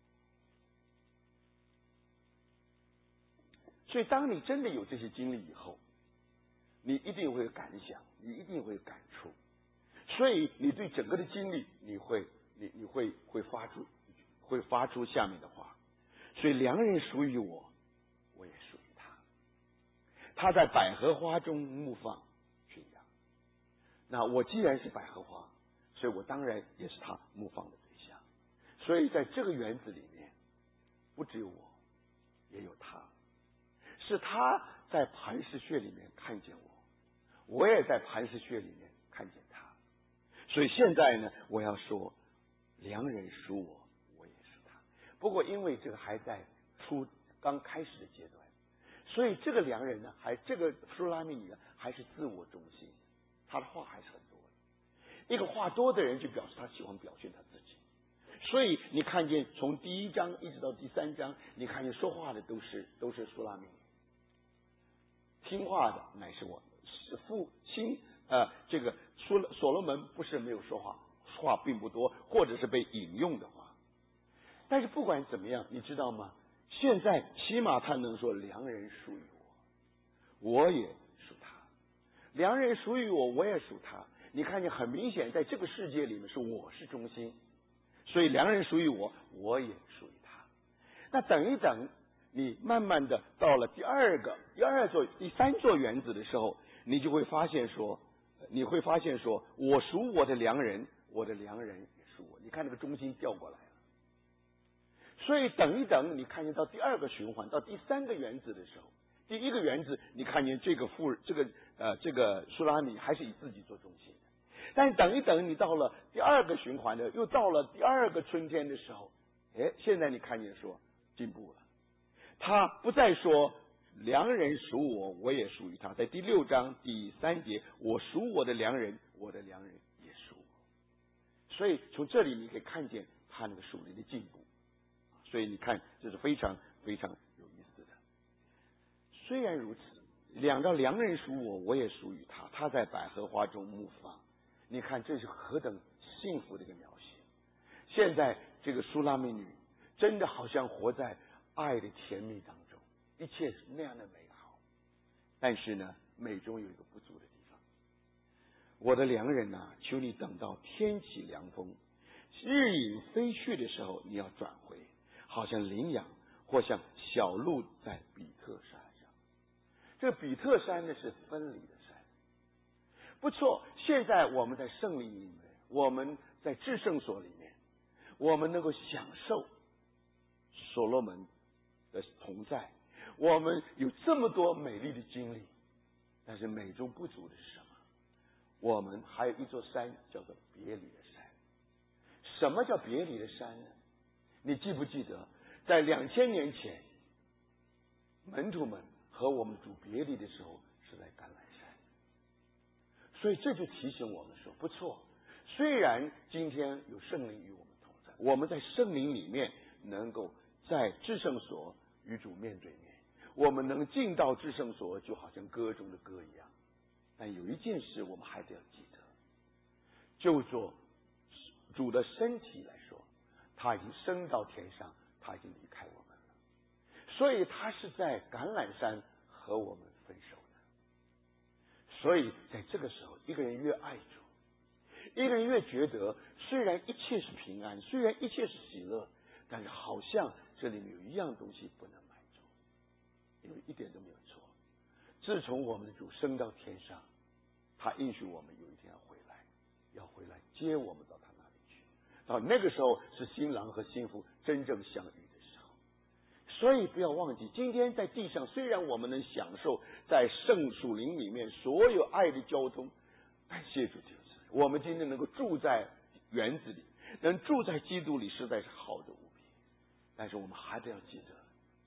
所以当你真的有这些经历以后，你一定会有感想，你一定会有感触，所以你对整个的经历，你会你你会会发出会发出下面的话。所以良人属于我，我也属于他。他在百合花中牧放群羊。那我既然是百合花，所以我当然也是他牧放的对象。所以在这个园子里面，不只有我，也有他。是他在磐石穴里面看见我，我也在磐石穴里面看见他。所以现在呢，我要说，良人属我，我也属他。不过因为这个还在初刚开始的阶段，所以这个良人呢，还这个舒拉密女呢，还是自我中心，他的话还是很多的。一个话多的人，就表示他喜欢表现他自己。所以你看见从第一章一直到第三章，你看见说话的都是都是舒拉密女。听话的乃是我，是父亲呃，这个说所罗门不是没有说话，话并不多，或者是被引用的话。但是不管怎么样，你知道吗？现在起码他能说良人属于我，我也属他。良人属于我，我也属他。你看见很明显，在这个世界里面是我是中心，所以良人属于我，我也属于他。那等一等。你慢慢的到了第二个、第二座、第三座园子的时候，你就会发现说，你会发现说，我属我的良人，我的良人也属我。你看那个中心调过来了。所以等一等，你看见到第二个循环，到第三个园子的时候，第一个园子你看见这个妇这个呃这个舒拉米还是以自己做中心的，但是等一等，你到了第二个循环的，又到了第二个春天的时候，哎，现在你看见说进步了。他不再说良人属我，我也属于他。在第六章第三节，我属我的良人，我的良人也属我。所以从这里你可以看见他那个属灵的进步。所以你看，这是非常非常有意思的。虽然如此，两个良人属我，我也属于他。他在百合花中牧放。你看这是何等幸福的一个描写。现在这个舒拉密女真的好像活在爱的甜蜜当中，一切是那样的美好。但是呢，美中有一个不足的地方。我的良人啊，求你等到天起凉风，日影飞去的时候，你要转回，好像羚羊或像小鹿在比特山上。这个比特山呢是分离的山。不错，现在我们在圣灵里面，我们在至圣所里面，我们能够享受所罗门的同在，我们有这么多美丽的经历，但是美中不足的是什么？我们还有一座山叫做别离的山。什么叫别离的山呢？你记不记得在两千年前，门徒们和我们主别离的时候是在橄榄山。所以这就提醒我们说，不错，虽然今天有圣灵与我们同在，我们在圣灵里面能够在至圣所与主面对面，我们能进到至圣所，就好像歌中的歌一样。但有一件事我们还得要记得，就做主的身体来说，他已经升到天上，他已经离开我们了，所以他是在橄榄山和我们分手的。所以在这个时候，一个人越爱主，一个人越觉得虽然一切是平安，虽然一切是喜乐，但是好像这里面有一样东西不能满足，因为一点都没有错。自从我们的主升到天上，他应许我们有一天要回来，要回来接我们到他那里去。到那个时候是新郎和新妇真正相遇的时候。所以不要忘记，今天在地上虽然我们能享受在圣属灵里面所有爱的交通，感谢主就是我们今天能够住在园子里，能住在基督里，实在是好的无比。但是我们还得要记得，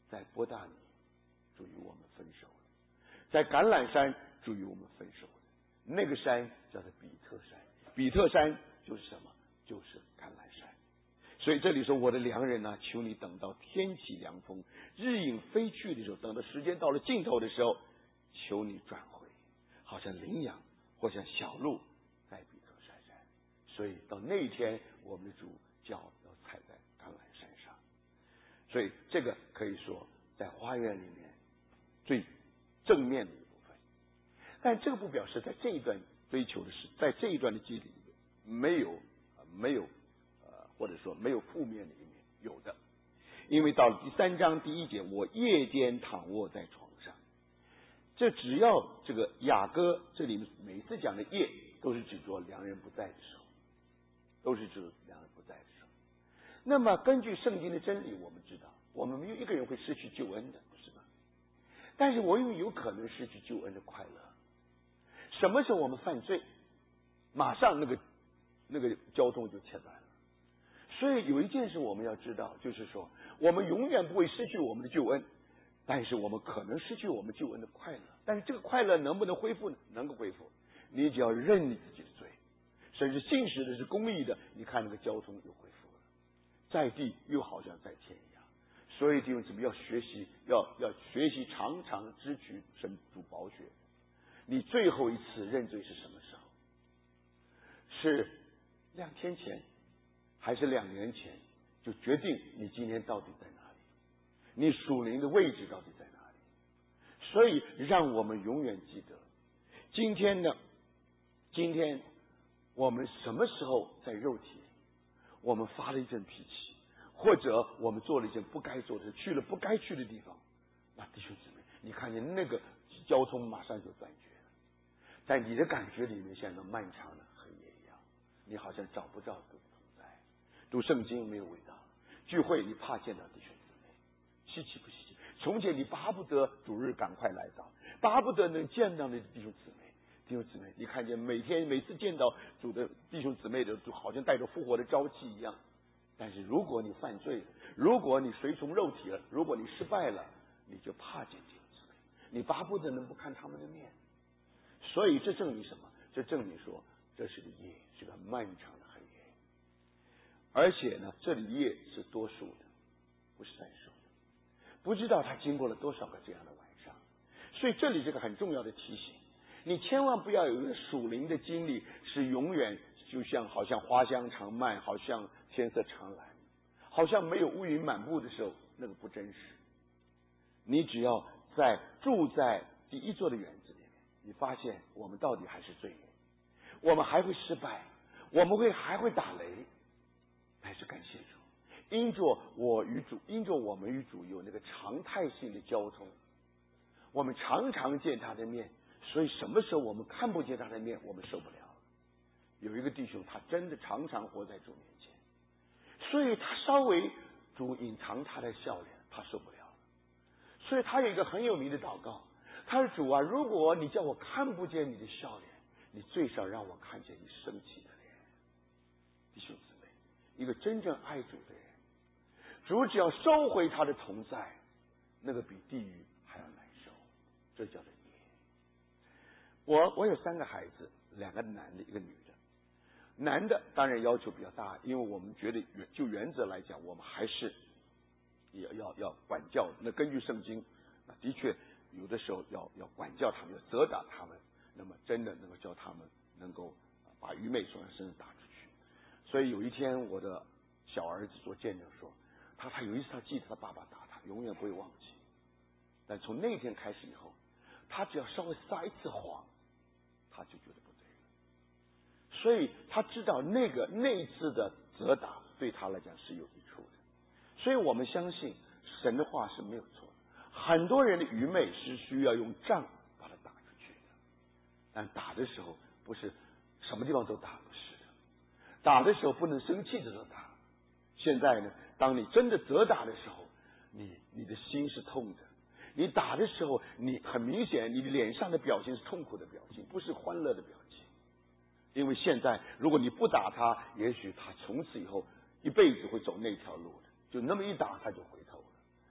在波大尼，主与我们分手了；在橄榄山，主与我们分手了。那个山叫做比特山，比特山就是什么？就是橄榄山。所以这里说，我的良人啊，求你等到天起凉风，日影飞去的时候，等到时间到了尽头的时候，求你转回，好像羚羊或像小鹿在比特山上。所以到那一天，我们的主脚要踩在橄榄山上。所以这个可以说在花园里面最正面的一部分。但这个不表示在这一段追求的是，在这一段的记里面没有没有呃或者说没有负面的一面，有的。因为到了第三章第一节，我夜间躺卧在床上，这只要这个雅歌这里面每次讲的夜，都是指着良人不在的时候，都是指良人不在的时候。那么根据圣经的真理，我们知道我们没有一个人会失去救恩的，不是吗？但是我们有可能失去救恩的快乐。什么时候我们犯罪，马上那个那个交通就切断了。所以有一件事我们要知道，就是说我们永远不会失去我们的救恩，但是我们可能失去我们救恩的快乐。但是这个快乐能不能恢复呢？能够恢复。你只要认你自己的罪，甚至信实的是公义的，你看那个交通又恢复了，在地又好像在天一样。所以弟兄姊妹要学习，要要学习常常支取神主宝血。你最后一次认罪是什么时候？是两天前还是两年前？就决定你今天到底在哪里，你属灵的位置到底在哪里。所以让我们永远记得，今天呢，今天我们什么时候在肉体我们发了一阵脾气，或者我们做了一件不该做的事，去了不该去的地方，那弟兄姊妹，你看见那个交通马上就断绝了，在你的感觉里面像那漫长的黑夜一样，你好像找不到主同在。读圣经没有味道，聚会你怕见到弟兄姊妹，稀奇不稀奇？从前你巴不得主日赶快来到，巴不得能见到那弟兄姊妹。弟兄姊妹，你看见每天每次见到主的弟兄姊妹的，就好像带着复活的朝气一样。但是如果你犯罪了，如果你随从肉体了，如果你失败了，你就怕见弟兄姊妹，你巴不得能不看他们的面。所以这证明什么？这证明说这是个夜，是个漫长的黑夜。而且呢，这里夜是多数的，不是单数的，不知道他经过了多少个这样的晚上。所以这里这个很重要的提醒，你千万不要有一个属灵的经历是永远就像好像花香长漫，好像天色长蓝，好像没有乌云满布的时候，那个不真实。你只要在住在第一座的园子里面，你发现我们到底还是罪人，我们还会失败，我们会还会打雷，还是感谢主，因着我与主，因着我们与主有那个常态性的交通，我们常常见他的面，所以什么时候我们看不见他的面，我们受不了。有一个弟兄，他真的常常活在主面前，所以他稍微主隐藏他的笑脸，他受不了了。所以他有一个很有名的祷告，他说：主啊，如果你叫我看不见你的笑脸，你最少让我看见你生气的脸。弟兄姊妹，一个真正爱主的人，主只要收回他的同在，那个比地狱还要难受，这叫做孽。我我有三个孩子，两个男的，一个女的。男的当然要求比较大，因为我们觉得就原则来讲，我们还是要要要管教。那根据圣经，那的确有的时候要要管教他们，要责打他们，那么真的能够叫他们能够把愚昧从他身上打出去。所以有一天，我的小儿子做见证说，他他有一次他记得他爸爸打他，永远不会忘记。但从那天开始以后，他只要稍微撒一次谎，他就觉得不对了。所以他知道那个那一次的责打对他来讲是有益处的。所以我们相信神的话是没有错的。很多人的愚昧是需要用杖把它打出去的，但打的时候不是什么地方都打，不是的。打的时候不能生气的时候打。现在呢，当你真的责打的时候，你你的心是痛的。你打的时候，你很明显你的脸上的表情是痛苦的表情，不是欢乐的表情。因为现在如果你不打他，也许他从此以后一辈子会走那条路的，就那么一打他就回头了。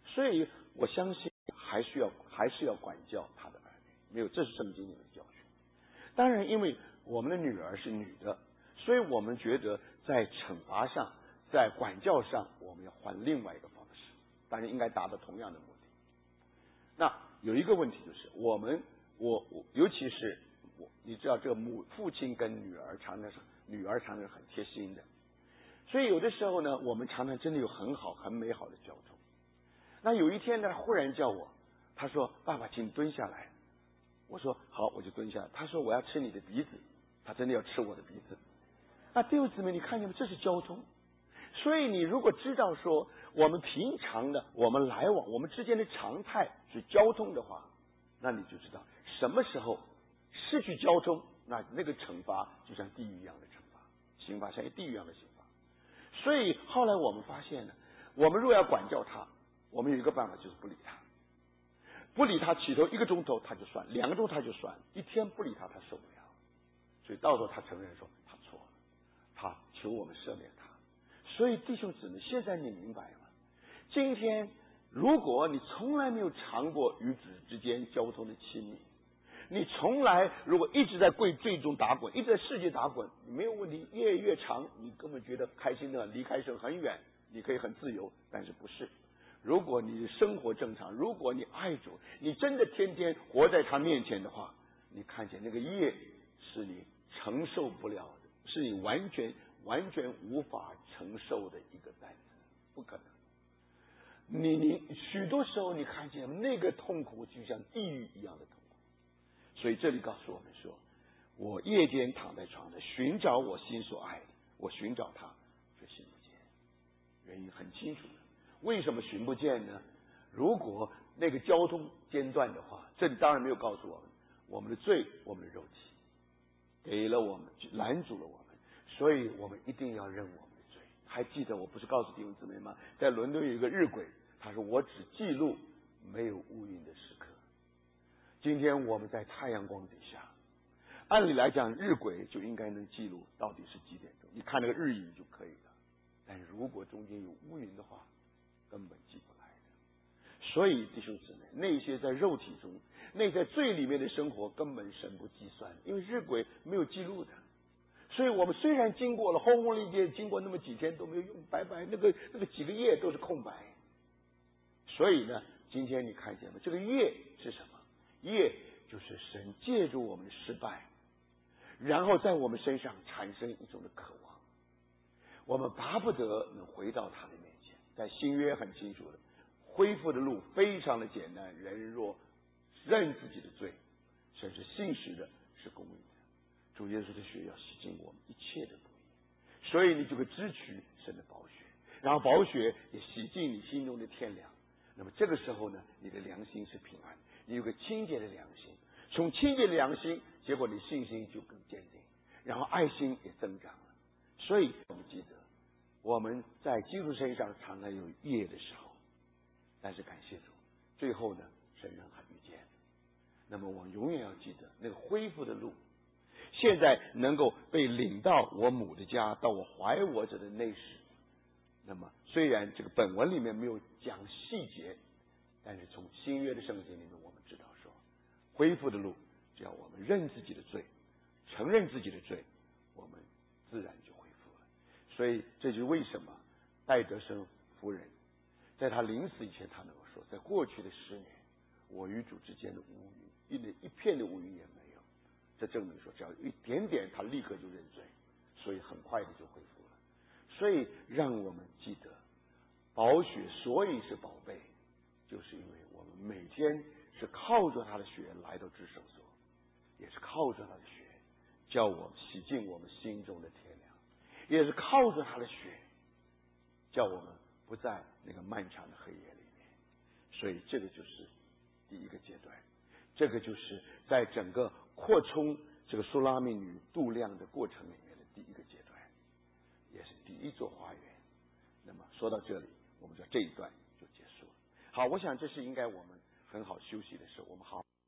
所以我相信还需要还是要管教他的儿女，没有，这是圣经里的教训。当然，因为我们的女儿是女的，所以我们觉得在惩罚上，在管教上，我们要换另外一个方式，当然应该达到同样的目的。那有一个问题就是，我们我我尤其是我，你知道这个母父亲跟女儿常常是女儿常常很贴心的，所以有的时候呢，我们常常真的有很好很美好的交通。那有一天呢，忽然叫我，他说：“爸爸，请你蹲下来。”我说：“好，我就蹲下来。”他说：“我要吃你的鼻子。”他真的要吃我的鼻子。那弟兄姊妹，你看见没？这是交通。所以你如果知道说，我们平常的我们来往我们之间的常态是交通的话，那你就知道什么时候失去交通，那那个惩罚就像地狱一样的惩罚，刑罚像地狱一样的刑罚。所以后来我们发现呢，我们若要管教他，我们有一个办法，就是不理他。不理他，起头一个钟头他就算，两个钟头他就算，一天不理他他受不了。所以到时候他承认说他错了，他求我们赦免他。所以弟兄姊妹，现在你明白吗？今天如果你从来没有尝过与子之间交通的亲密，你从来如果一直在贵罪中打滚，一直在世界打滚，没有问题，越越长你根本觉得开心的离开神很远，你可以很自由。但是不是，如果你生活正常，如果你爱主，你真的天天活在他面前的话，你看见那个业是你承受不了的，是你完全完全无法承受的一个担子，不可能。你你许多时候你看见那个痛苦就像地狱一样的痛苦。所以这里告诉我们说，我夜间躺在床上寻找我心所爱的，我寻找他却寻不见。原因很清楚的，为什么寻不见呢？如果那个交通间断的话，这里当然没有告诉我们我们的罪，我们的肉体给了我们，拦阻了我们，所以我们一定要认我们的罪。还记得我不是告诉弟兄姊妹吗？在伦敦有一个日晷，他说我只记录没有乌云的时刻。今天我们在太阳光底下，按理来讲日晷就应该能记录到底是几点钟，你看那个日影就可以了。但如果中间有乌云的话，根本记不来的。所以弟兄姊妹，那些在肉体中，那在罪里面的生活，根本神不计算，因为日晷没有记录的。所以我们虽然经过了轰轰烈烈，经过那么几天都没有用，白白那个那个几个月都是空白。所以呢，今天你看见吗？这个业是什么？业就是神借助我们的失败，然后在我们身上产生一种的渴望，我们巴不得能回到他的面前。在新约很清楚的，恢复的路非常的简单，人若认自己的罪，神是信实的，是公义的。主耶稣的血要洗净我们一切的不义，所以你就会支取神的宝血，然后宝血也洗净你心中的天良。那么这个时候呢，你的良心是平安，你有个清洁的良心，从清洁的良心，结果你信心就更坚定，然后爱心也增长了。所以我们记得，我们在基督身上常常有业的时候，但是感谢主，最后呢，神让他遇见。那么我永远要记得那个恢复的路，现在能够被领到我母的家，到我怀我者的内室。那么虽然这个本文里面没有讲细节，但是从新约的圣经里面我们知道说，恢复的路只要我们认自己的罪，承认自己的罪，我们自然就恢复了。所以这就是为什么戴德生夫人在他临死以前，他能够说，在过去的十年，我与主之间的乌云，一一片的乌云也没有。这证明说，只要一点点，他立刻就认罪，所以很快的就恢复了。所以让我们记得，宝血所以是宝贝，就是因为我们每天是靠着他的血来到至圣所，也是靠着他的血叫我们洗净我们心中的天良，也是靠着他的血叫我们不在那个漫长的黑夜里面。所以这个就是第一个阶段，这个就是在整个扩充这个苏拉密女度量的过程里面的第一个阶段，也是第一座花园。那么说到这里，我们说这一段就结束了。好，我想这是应该我们很好休息的时候，我们好